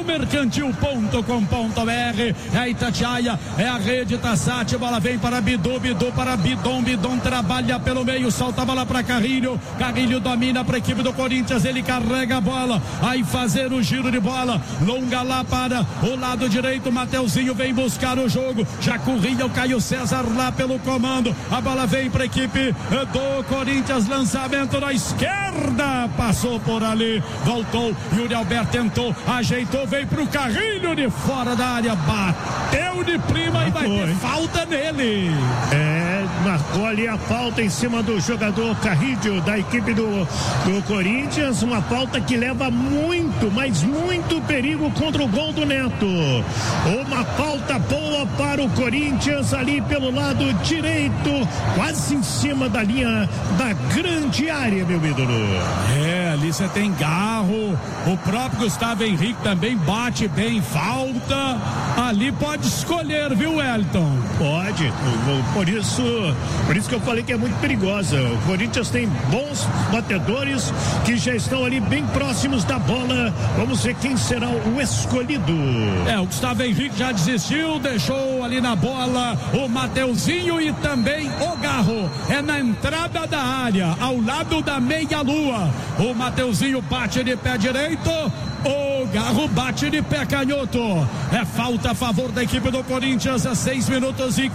meumercantil.com.br. É a Itatiaia, é a rede Tassati, bola vem para Bidu, Bidu para Bidon, Bidon trabalha pelo meio, solta a bola para Carrilho, Carrilho domina para a equipe do Corinthians, ele carrega a bola, aí fazer o giro de bola, longa lá para o lado direito, Mateuzinho vem buscar o jogo, já corria o Caio César lá pelo comando, a bola vem para a equipe do Corinthians, lançamento na esquerda, passou por ali, voltou, Yuri Alberto tentou, ajeitou, veio pro Carrilho de fora da área, bateu de prima e vai ter falta nele. Marcou ali a falta em cima do jogador Carrilho da equipe do Corinthians, uma falta que leva muito, mas muito perigo contra o gol do Neto. Uma falta boa para o Corinthians ali pelo lado direito, quase em cima da linha da grande área, meu ídolo. Ali você tem Garro, o próprio Gustavo Henrique também bate bem, falta. Ali pode escolher, viu, Wellington? Pode, por isso que eu falei que é muito perigosa. O Corinthians tem bons batedores que já estão ali bem próximos da bola. Vamos ver quem será o escolhido. O Gustavo Henrique já desistiu, deixou ali na bola o Mateuzinho e também o Garro. É na entrada da área, ao lado da meia-lua. O Mateuzinho bate de pé direito. O Garro bate de pé canhoto. É falta a favor da equipe do Corinthians. 6 minutos e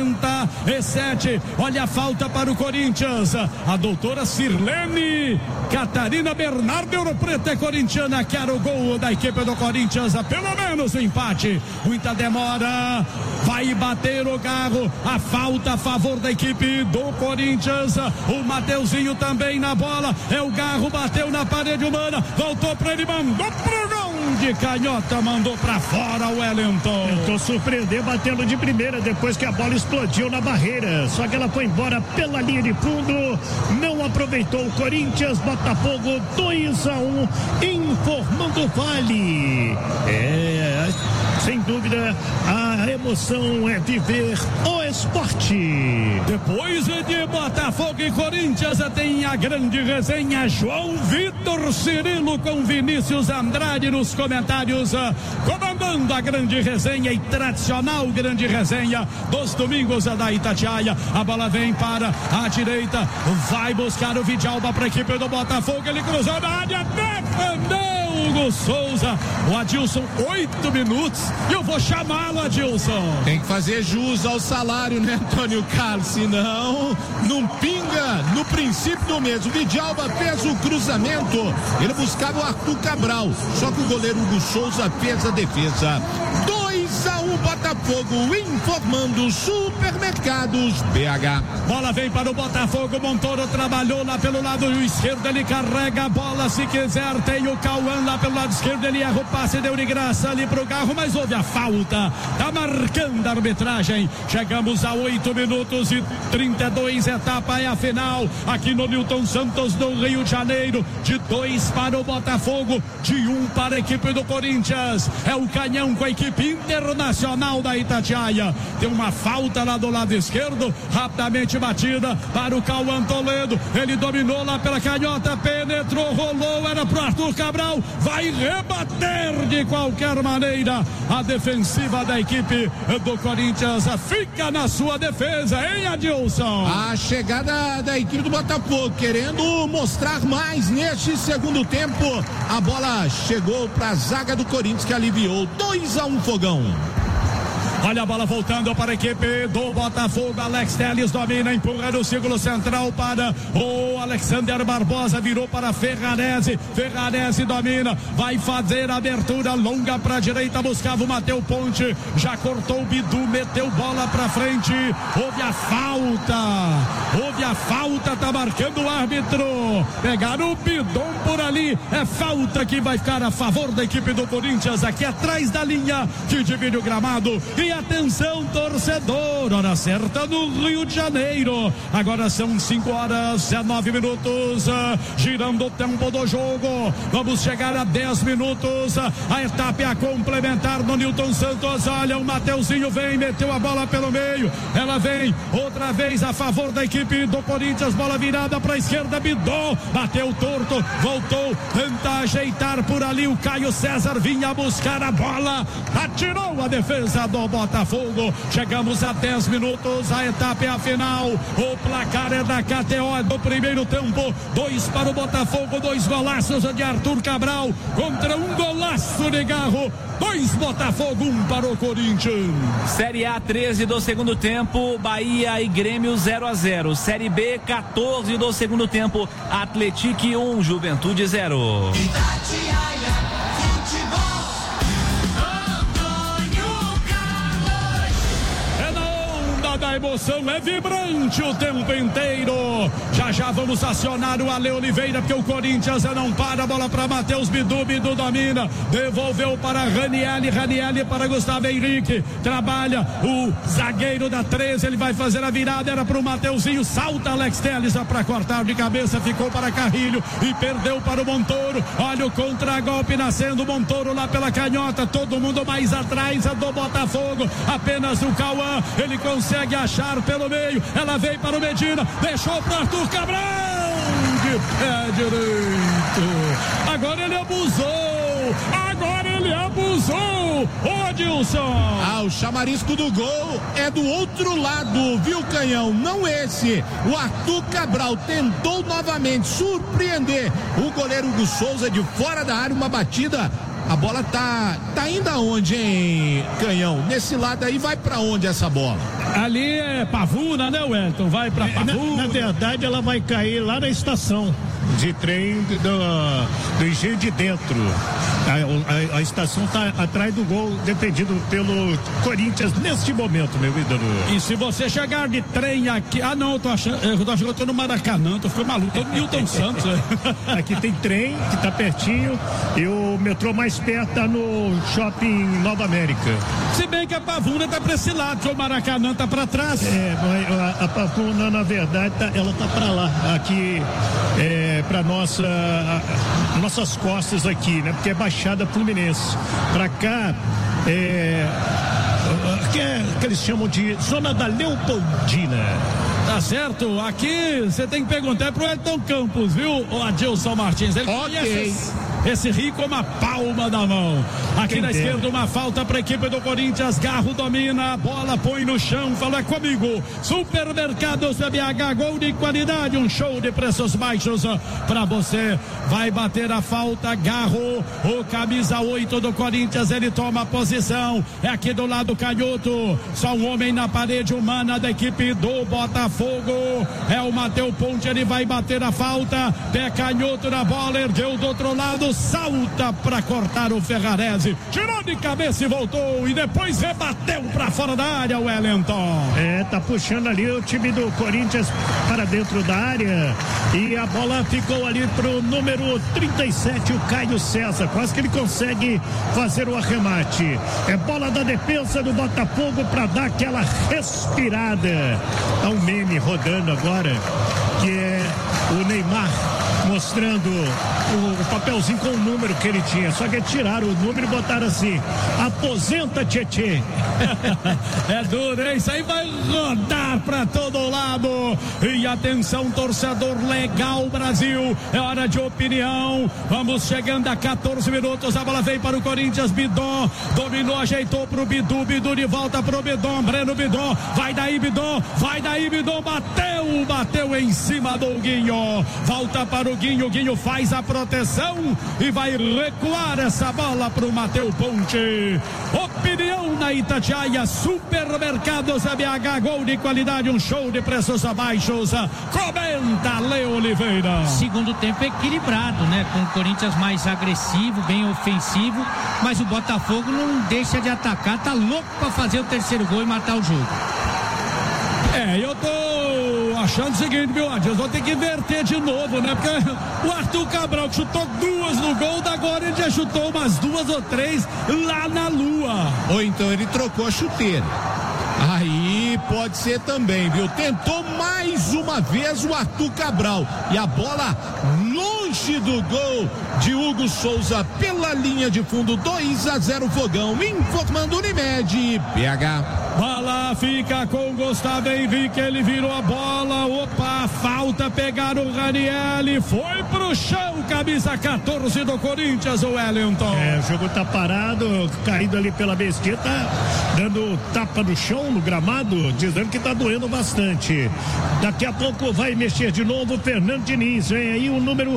47. Olha a falta para o Corinthians. A doutora Sirlene Catarina Bernardo, Ouro Preto é corintiana, quer o gol da equipe do Corinthians, pelo menos o empate. Muita demora, vai bater o Garro. A falta a favor da equipe do Corinthians. O Mateuzinho também na bola. É o Garro, bateu na parede humana, voltou para ele, mandou pro gol de canhota, mandou para fora o Wellington. Tentou surpreender batendo de primeira depois que a bola explodiu na barreira, só que ela foi embora pela linha de fundo, não aproveitou. O Corinthians, Botafogo 2-1, informando Vale. Sem dúvida, a emoção é viver o esporte. Depois de Botafogo e Corinthians, tem a grande resenha. João Vitor Cirilo com Vinícius Andrade nos comentários, comandando a grande resenha e tradicional grande resenha dos domingos da Itatiaia. A bola vem para a direita, vai buscar o Vidalba para a equipe do Botafogo. Ele cruzou na área, defendeu Hugo Souza. O Adilson, 8 minutos. E eu vou chamá-lo, Adilson. Tem que fazer jus ao salário, né, Antônio Carlos? Senão, não pinga no princípio do mês. O Vidalba fez o cruzamento. Ele buscava o Arthur Cabral. Só que o goleiro Hugo Souza fez a defesa. 2-1 Botafogo, informando Supermercados BH. Bola vem para o Botafogo. Montoro trabalhou lá pelo lado esquerdo. Ele carrega a bola. Se quiser, tem o Cauã lá pelo lado esquerdo. Ele erra o passe, deu de graça ali pro Garro, mas houve a falta. Tá marcando a arbitragem. Chegamos a 8 minutos e 32. Etapa é a final. Aqui no Newton Santos, no Rio de Janeiro. De 2 para o Botafogo, de 1 para a equipe do Corinthians. É o Canhão com a equipe Internacional da Itatiaia. Tem uma falta lá do lado esquerdo, rapidamente batida para o Cauã Toledo. Ele dominou lá pela canhota, penetrou, rolou, era pro Arthur Cabral, vai rebater de qualquer maneira. A defensiva da equipe do Corinthians fica na sua defesa, hein, Adilson? A chegada da equipe do Botafogo querendo mostrar mais neste segundo tempo. A bola chegou para a zaga do Corinthians, que aliviou. 2-1 Fogão. Olha a bola voltando para a equipe do Botafogo. Alex Telles domina, empurra no círculo central para o Alexander Barbosa, virou para Ferrarese. Ferrarese domina, vai fazer a abertura longa para a direita, buscava o Mateu Ponte, já cortou o Bidu, meteu bola para frente. Houve a falta, tá marcando o árbitro. Pegaram o Bidon por ali, é falta que vai ficar a favor da equipe do Corinthians, aqui atrás da linha que divide o gramado. E atenção, torcedor, hora certa no Rio de Janeiro. Agora são 5 horas 19 minutos, girando o tempo do jogo. Vamos chegar a 10 minutos. A etapa é a complementar no Newton Santos. Olha, o Mateuzinho vem, meteu a bola pelo meio. Ela vem outra vez a favor da equipe do Corinthians. Bola virada para a esquerda, Bidon bateu torto, voltou, tenta ajeitar por ali. O Caio César vinha buscar a bola, atirou a defesa do Botafogo. Chegamos a 10 minutos, a etapa é a final. O placar é da KTO do primeiro tempo. 2 para o Botafogo, 2 golaços de Arthur Cabral contra 1 golaço de Garro. 2 Botafogo, 1 para o Corinthians. Série A 13 do segundo tempo, Bahia e Grêmio 0-0. Série B 14 do segundo tempo, Atlético 1, Juventude 0. A emoção é vibrante o tempo inteiro. Já vamos acionar o Ale Oliveira, porque o Corinthians não para. A bola para Matheus Bidu, Bidu domina, devolveu para Ranieri para Gustavo Henrique, trabalha o zagueiro da 13, ele vai fazer a virada, era para o Mateuzinho, salta Alex Telles para cortar de cabeça, ficou para Carrilho e perdeu para o Montoro. Olha o contra-golpe nascendo, Montoro lá pela canhota, todo mundo mais atrás do Botafogo, apenas o Cauã, ele consegue achar pelo meio, ela veio para o Medina, deixou para Arthur Cabral de pé direito. Agora ele abusou, ô Adilson. O chamarisco do gol é do outro lado, viu, Canhão? Não esse. O Arthur Cabral tentou novamente surpreender o goleiro Hugo Souza de fora da área, uma batida A bola tá indo aonde, hein, Canhão? Nesse lado aí vai pra onde essa bola? Ali é Pavuna, né, Wellington? Vai pra Pavuna. Na verdade, ela vai cair lá na estação de trem do Engenho de Dentro. A estação está atrás do gol defendido pelo Corinthians neste momento, meu ídolo. E se você chegar de trem aqui... Ah, não, eu tô achando que eu tô no Maracanã, tô ficando maluco, tô no Milton Santos. Aqui tem trem que tá pertinho e o metrô mais perto tá no Shopping Nova América. Se bem que a Pavuna tá pra esse lado, que o Maracanã tá pra trás. A Pavuna, na verdade, ela tá pra lá, aqui pra nossas costas aqui, né? Porque é Baixada Fluminense. Pra cá, que eles chamam de Zona da Leopoldina. Tá certo? Aqui você tem que perguntar pro Elton Campos, viu? O Adilson Martins. Ele conhece esse rio como a palma da mão. Aqui na esquerda, uma falta para a equipe do Corinthians. Garro domina, a bola põe no chão. Falou, é comigo. Supermercados BH, gol de qualidade. Um show de preços baixos para você. Vai bater a falta. Garro, o camisa 8 do Corinthians. Ele toma a posição. É aqui do lado canhoto. Só um homem na parede humana da equipe do Botafogo. É o Matheus Ponte. Ele vai bater a falta. Pé canhoto na bola. Ergueu do outro lado. Salta para cortar o Ferrarese, tirou de cabeça e voltou e depois rebateu para fora da área o Wellington. Tá puxando ali o time do Corinthians para dentro da área e a bola ficou ali pro número 37, o Caio César, quase que ele consegue fazer o arremate. É bola da defesa do Botafogo para dar aquela respirada. Há um meme rodando agora que é o Neymar mostrando o papelzinho com o número que ele tinha, só que tiraram o número e botaram assim: aposenta, Tietê. É duro, hein? Isso aí vai rodar pra todo lado. E atenção, torcedor, legal, Brasil. É hora de opinião. Vamos chegando a 14 minutos. A bola veio para o Corinthians. Bidon dominou, ajeitou pro Bidu. Bidu de volta pro Bidon. Breno Bidon. Vai daí, Bidon. Vai daí, Bidon. Bateu em cima do Guinho. Volta para o Guinho. Guinho faz a proteção e vai recuar essa bola pro Matheus Ponte. Opinião na Itatiaia. Supermercados BH, gol de qualidade, um show de preços abaixos. Comenta Leo Oliveira. Segundo tempo equilibrado, né? Com o Corinthians mais agressivo, bem ofensivo, mas o Botafogo não deixa de atacar, tá louco pra fazer o terceiro gol e matar o jogo. Eu tô achando o seguinte, viu, Adilson? Vou ter que inverter de novo, né? Porque o Arthur Cabral, que chutou 2 no gol, agora ele já chutou umas 2 ou 3 lá na lua. Ou então ele trocou a chuteira. Aí pode ser também, viu? Tentou mais uma vez o Arthur Cabral e a bola longe do gol de Hugo Souza pela linha de fundo. 2-0 Fogão, informando Unimed BH. Bola fica com Gustavo Henrique, ele virou a bola, opa, falta, pegaram o Ranieri, foi pro chão, camisa 14 do Corinthians, o Wellington. O jogo tá parado, caído ali pela Mesquita, dando tapa no chão, no gramado, dizendo que tá doendo bastante. Daqui a pouco vai mexer de novo o Fernando Diniz, vem aí o número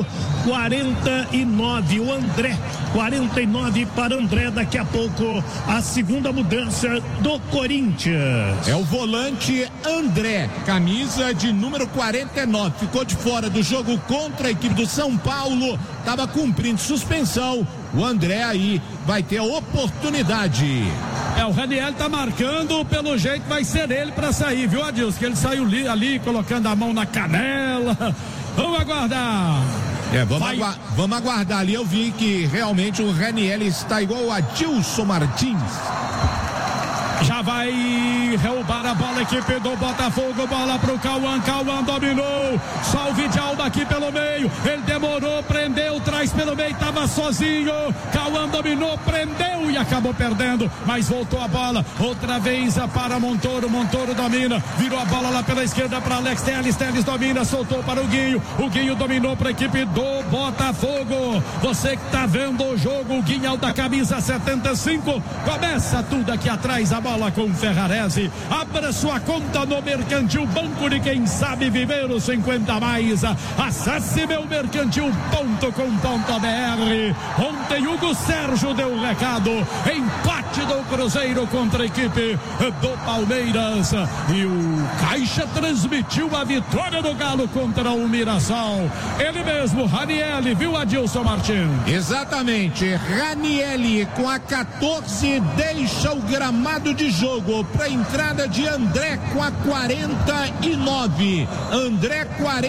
49, o André, 49 para André, daqui a pouco a segunda mudança do Corinthians. É o volante André, camisa de número 49, ficou de fora do jogo contra a equipe do São Paulo, estava cumprindo suspensão. O André aí vai ter a oportunidade. O Raniel tá marcando, pelo jeito vai ser ele para sair, viu, Adilson? Que ele saiu ali colocando a mão na canela. Vamos aguardar. Vamos aguardar ali. Eu vi que realmente o Raniel está igual a Adilson Martins. Já vai roubar a bola a equipe do Botafogo, bola pro Cauã, Cauã dominou, salve de Alba aqui pelo meio, ele demorou, prendeu, traz pelo meio, tava sozinho, Cauã dominou, prendeu e acabou perdendo, mas voltou a bola, outra vez para Montoro, Montoro domina, virou a bola lá pela esquerda para Alex Telles, Telles domina, soltou para o Guinho dominou para a equipe do Botafogo. Você que tá vendo o jogo, o Guinho da camisa 75, começa tudo aqui atrás, a bola com Ferrarese. Abra sua conta no Mercantil, banco de quem sabe viver os 50 mais. Acesse meumercantil.com.br. Ontem Hugo Sérgio deu um recado, empate do Cruzeiro contra a equipe do Palmeiras, e o Caixa transmitiu a vitória do Galo contra o Mirassol. Ele mesmo, Ranieri, viu, Adilson Martins? Exatamente, Ranieri com a 14 deixa o gramado de jogo para entrada de André com a 49. André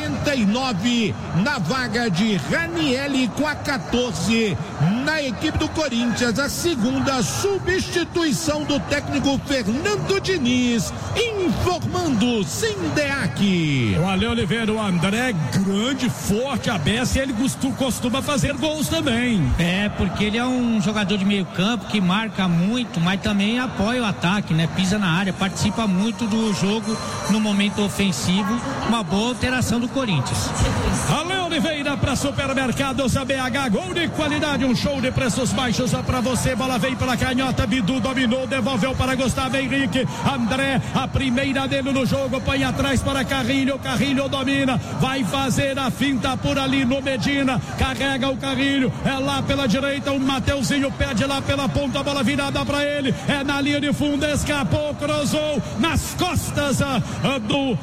49 na vaga de Ranieri com a 14 na equipe do Corinthians. A segunda substituição do técnico Fernando Diniz, informando Sindeac. O Ale Oliveira, o André grande, forte, a beça, e ele costuma fazer gols também. É, porque ele é um jogador de meio campo que marca muito, mas também apoia o ataque, né? Pisa na área, participa muito do jogo no momento ofensivo. Uma boa alteração do Corinthians. Ale Oliveira para Supermercados ABH, gol de qualidade, um show de preços baixos para você. Bola vem pela canhota, Bidu dominou, devolveu para Gustavo Henrique. André, a primeira dele no jogo, põe atrás para Carrilho. Carrilho domina, vai fazer a finta por ali no Medina, carrega o Carrilho, é lá pela direita, o Mateuzinho pede lá pela ponta, a bola virada para ele, é na linha de fundo, escapou, cruzou nas costas do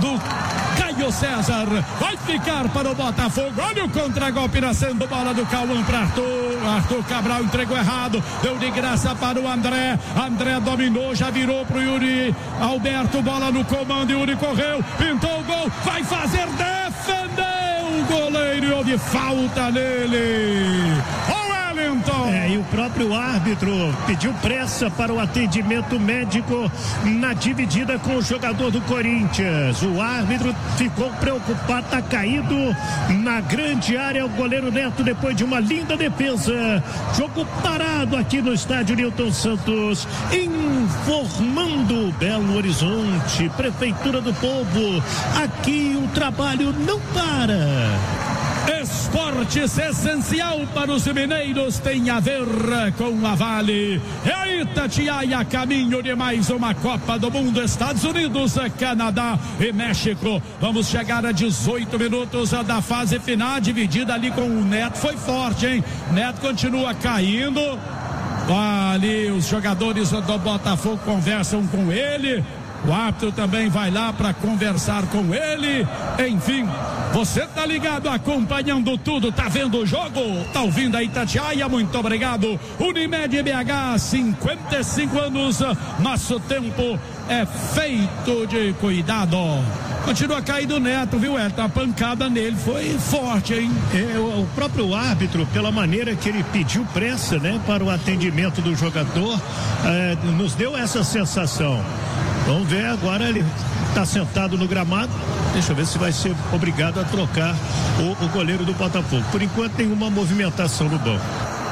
Caio César, vai ficar para o Botafogo. Olha o contragolpe nascendo, bola do Cauã para Arthur Cabral, entregou errado, deu de graça para o André dominou, já virou pro Yuri Alberto, bola no comando, Yuri correu, pintou o gol, vai fazer, defendeu o goleiro e houve falta nele. E o próprio árbitro pediu pressa para o atendimento médico na dividida com o jogador do Corinthians. O árbitro ficou preocupado, tá caído na grande área o goleiro Neto depois de uma linda defesa. Jogo parado aqui no estádio Newton Santos, informando Belo Horizonte, Prefeitura do Povo. Aqui o trabalho não para. Esportes essencial para os mineiros tem a ver com a Vale. É a Itatiaia, caminho de mais uma Copa do Mundo, Estados Unidos, Canadá e México. Vamos chegar a 18 minutos da fase final, dividida ali com o Neto. Foi forte, hein? Neto continua caindo. Ali os jogadores do Botafogo conversam com ele. O árbitro também vai lá para conversar com ele. Enfim, você tá ligado, acompanhando tudo, tá vendo o jogo, tá ouvindo a Itatiaia, muito obrigado. Unimed BH, 55 anos, nosso tempo é feito de cuidado. Continua caído o Neto, viu, Elton? A pancada nele foi forte, hein? O próprio árbitro, pela maneira que ele pediu pressa, né, para o atendimento do jogador, nos deu essa sensação. Vamos ver agora, ele está sentado no gramado. Deixa eu ver se vai ser obrigado a trocar o goleiro do Botafogo. Por enquanto, nenhuma movimentação no banco.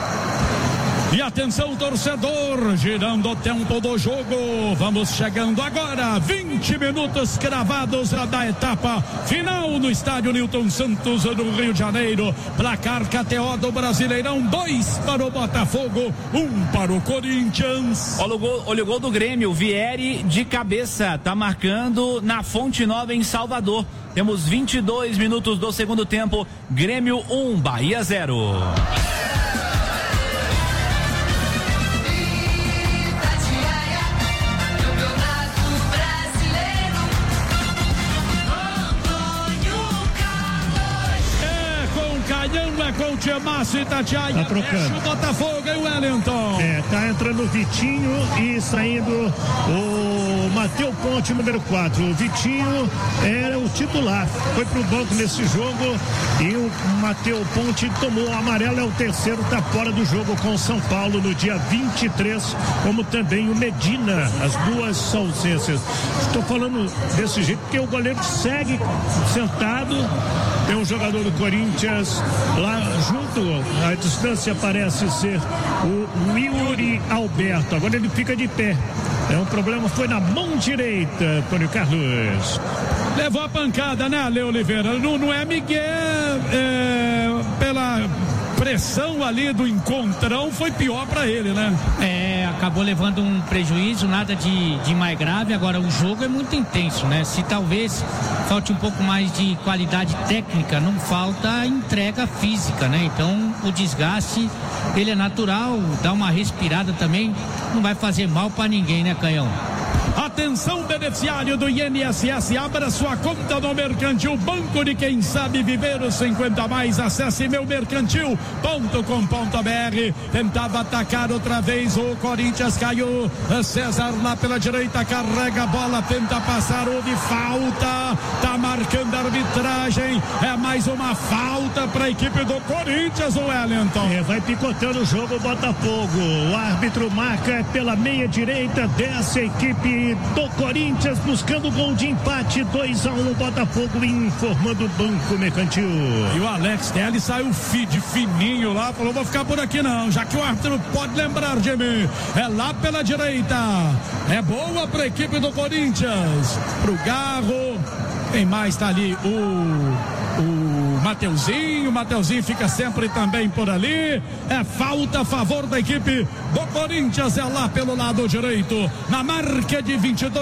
E atenção, torcedor, girando o tempo do jogo. Vamos chegando agora, 20 minutos cravados da etapa final no estádio Newton Santos, no Rio de Janeiro. Placar KTO do Brasileirão, 2 para o Botafogo, 1 para o Corinthians. Olha o gol do Grêmio, Vieri de cabeça, tá marcando na Fonte Nova em Salvador. Temos 22 minutos do segundo tempo, Grêmio 1, Bahia 0. Com o Tiamácio e Itatiaia, tá trocando o Botafogo e o Wellington. Tá entrando o Vitinho e saindo o Matheus Ponte, número 4. O Vitinho era o titular, foi pro banco nesse jogo e o Matheus Ponte tomou o amarelo, é o terceiro, tá fora do jogo com o São Paulo no dia 23, como também o Medina, as duas ausências. Estou falando desse jeito porque o goleiro segue sentado. Tem um jogador do Corinthians lá junto, a distância parece ser o Yuri Alberto. Agora ele fica de pé. Um problema, foi na mão direita, Antônio Carlos. Levou a pancada, né, Ale Oliveira? Não é Miguel pela pressão ali do encontrão foi pior para ele, né? Acabou levando um prejuízo, nada de mais grave. Agora, o jogo é muito intenso, né? Se talvez falte um pouco mais de qualidade técnica, não falta entrega física, né? Então, o desgaste, ele é natural, dá uma respirada também, não vai fazer mal para ninguém, né, Canhão? Atenção, beneficiário do INSS, abra sua conta no Mercantil, banco de quem sabe viver os 50 mais. Acesse meumercantil.com.br. Tentava atacar outra vez, o Corinthians caiu. César lá pela direita, carrega a bola, tenta passar, houve falta, tá marcando a arbitragem, é mais uma falta para a equipe do Corinthians, o Wellington. Vai picotando o jogo o Botafogo, o árbitro marca pela meia direita dessa equipe do Corinthians, buscando gol de empate, 2-1, Botafogo informando o Banco Mercantil. E o Alex Telles saiu de fininho lá, falou, vou ficar por aqui não, já que o árbitro pode lembrar de mim, é lá pela direita, é boa para a equipe do Corinthians, pro Garro, quem mais tá ali? O Mateuzinho fica sempre também por ali, é falta a favor da equipe do Corinthians, é lá pelo lado direito, na marca de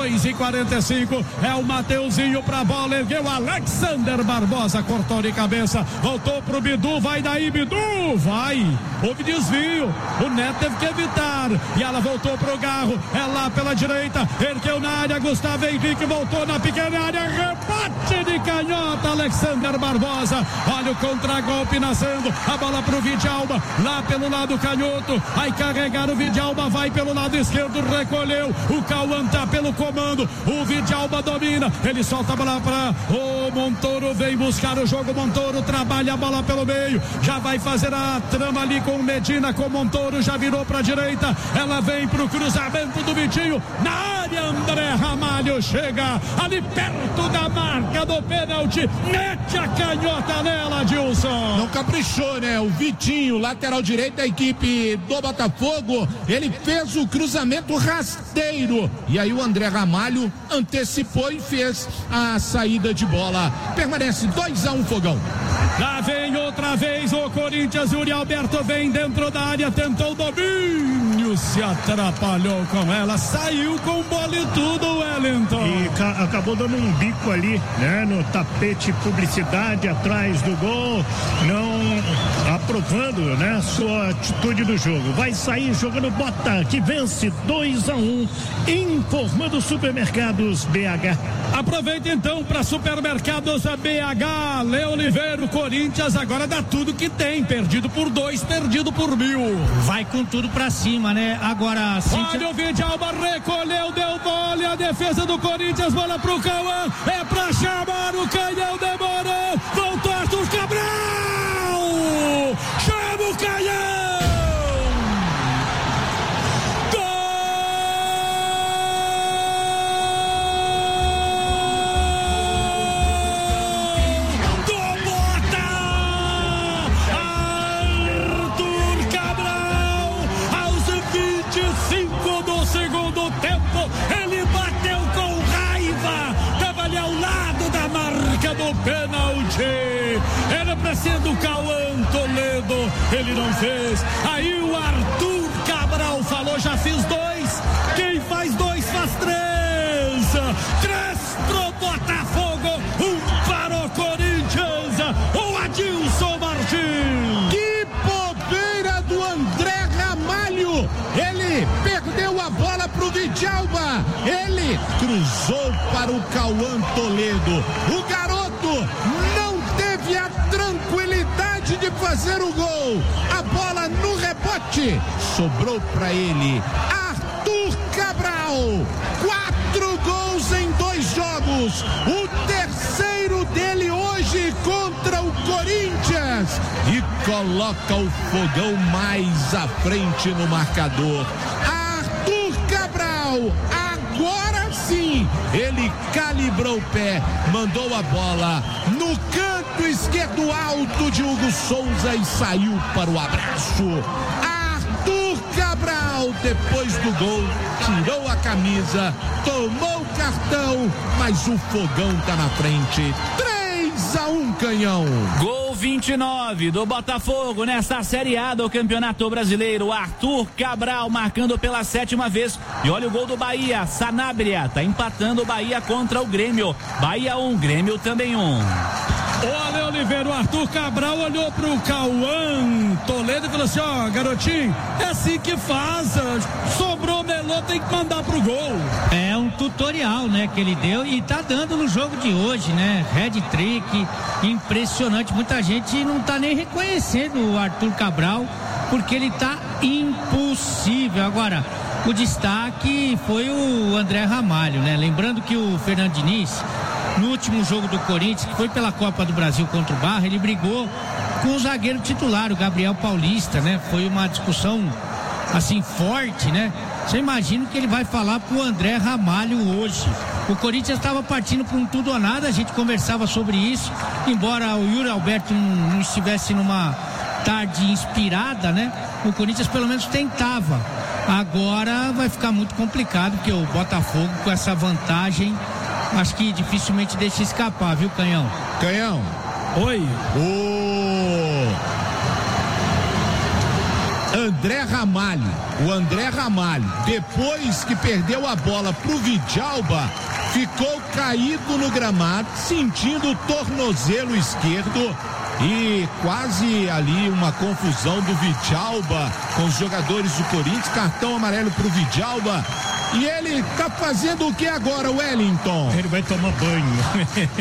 22:45, é o Mateuzinho pra bola, ergueu Alexander Barbosa, cortou de cabeça, voltou pro Bidu, vai daí Bidu, vai, houve desvio, o Neto teve que evitar, e ela voltou pro Garro, é lá pela direita, ergueu na área, Gustavo Henrique voltou na pequena área, rebate de canhota, Alexander Barbosa, olha o contragolpe nascendo, a bola pro Vidalba, lá pelo lado canhoto, vai carregar o Vidalba, vai pelo lado esquerdo, recolheu, o Cauã tá pelo comando, o Vidalba domina, ele solta a bola pra o Montoro, vem buscar o jogo, Montoro trabalha a bola pelo meio, já vai fazer a trama ali com o Medina, com o Montoro, já virou pra direita, ela vem pro cruzamento do Vitinho, na área, André Ramalho chega ali perto da marca do pênalti, mete a canhota nela, Dilson. Não caprichou, né? O Vitinho, lateral direito da equipe do Botafogo, ele fez o cruzamento rasteiro, e aí o André Ramalho antecipou e fez a saída de bola. Permanece 2-1 Fogão. Lá vem outra vez o Corinthians, Yuri Alberto vem dentro da área, tentou o domínio, se atrapalhou com ela, saiu com bola e tudo, Wellington. E acabou dando um bico ali, né, no tapete publicidade atrás do gol, não aprovando, né, sua atitude do jogo. Vai sair jogando Bota, que vence 2-1, informando Supermercados BH. Aproveita então para Supermercados BH, Léo Oliveira, Corinthians agora dá tudo que tem, perdido por 2, perdido por 1.000. Vai com tudo pra cima, né? Agora, olha o Vidalba, recolheu, deu bola, a defesa do Corinthians, bola pro Cauã, é pra chamar, o Canhão demorou, voltou Arthur Cabral, chama o Canhão! Segundo tempo, ele bateu com raiva, estava ali ao lado da marca do pênalti, era pra ser do Cauã Toledo, ele não fez, aí o Arthur Cabral falou, já fiz 2, quem faz 2 faz 3, 3 pro Botafogo, 1 para o Corinthians, o Adilson Martins. Que bobeira do André Ramalho, ele perdeu a bola pro Vidalba, ele cruzou para o Cauã Toledo, o garoto não teve a tranquilidade de fazer o gol, a bola no rebote sobrou para ele, Arthur Cabral, 4 gols em 2 jogos, o terceiro dele hoje contra o Corinthians, e coloca o Fogão mais à frente no marcador. Arthur Cabral, agora sim, ele calibrou o pé, mandou a bola no canto esquerdo alto de Hugo Souza e saiu para o abraço. Arthur Cabral, depois do gol, tirou a camisa, tomou o cartão, mas o Fogão tá na frente. 3-1 Canhão. Gol 29 do Botafogo nessa Série A do Campeonato Brasileiro. Arthur Cabral marcando pela 7ª vez. E olha o gol do Bahia. Sanabria tá empatando o Bahia contra o Grêmio. Bahia 1, Grêmio também 1. Olha, Oliveira, o Arthur Cabral olhou pro Cauã Toledo e falou assim: ó, garotinho, é assim que faz. Sobrou melô, tem que mandar pro gol. É um tutorial, né, que ele deu e tá dando no jogo de hoje, né? Red trick, impressionante. Muita gente não tá nem reconhecendo o Arthur Cabral, porque ele tá impossível. Agora, o destaque foi o André Ramalho, né? Lembrando que o Fernando Diniz, no último jogo do Corinthians, que foi pela Copa do Brasil contra o Barra, ele brigou com o zagueiro titular, o Gabriel Paulista, né? Foi uma discussão, assim, forte, né? Você imagina o que ele vai falar pro André Ramalho hoje. O Corinthians estava partindo para um tudo ou nada, a gente conversava sobre isso, embora o Yuri Alberto não estivesse numa tarde inspirada, né? O Corinthians pelo menos tentava. Agora vai ficar muito complicado, porque o Botafogo, com essa vantagem, acho que dificilmente deixa escapar, viu, Canhão? Canhão. Oi. O André Ramalho, depois que perdeu a bola pro Vidalba, ficou caído no gramado, sentindo o tornozelo esquerdo e quase ali uma confusão do Vidalba com os jogadores do Corinthians, cartão amarelo pro Vidalba. E ele tá fazendo o que agora, Wellington? Ele vai tomar banho.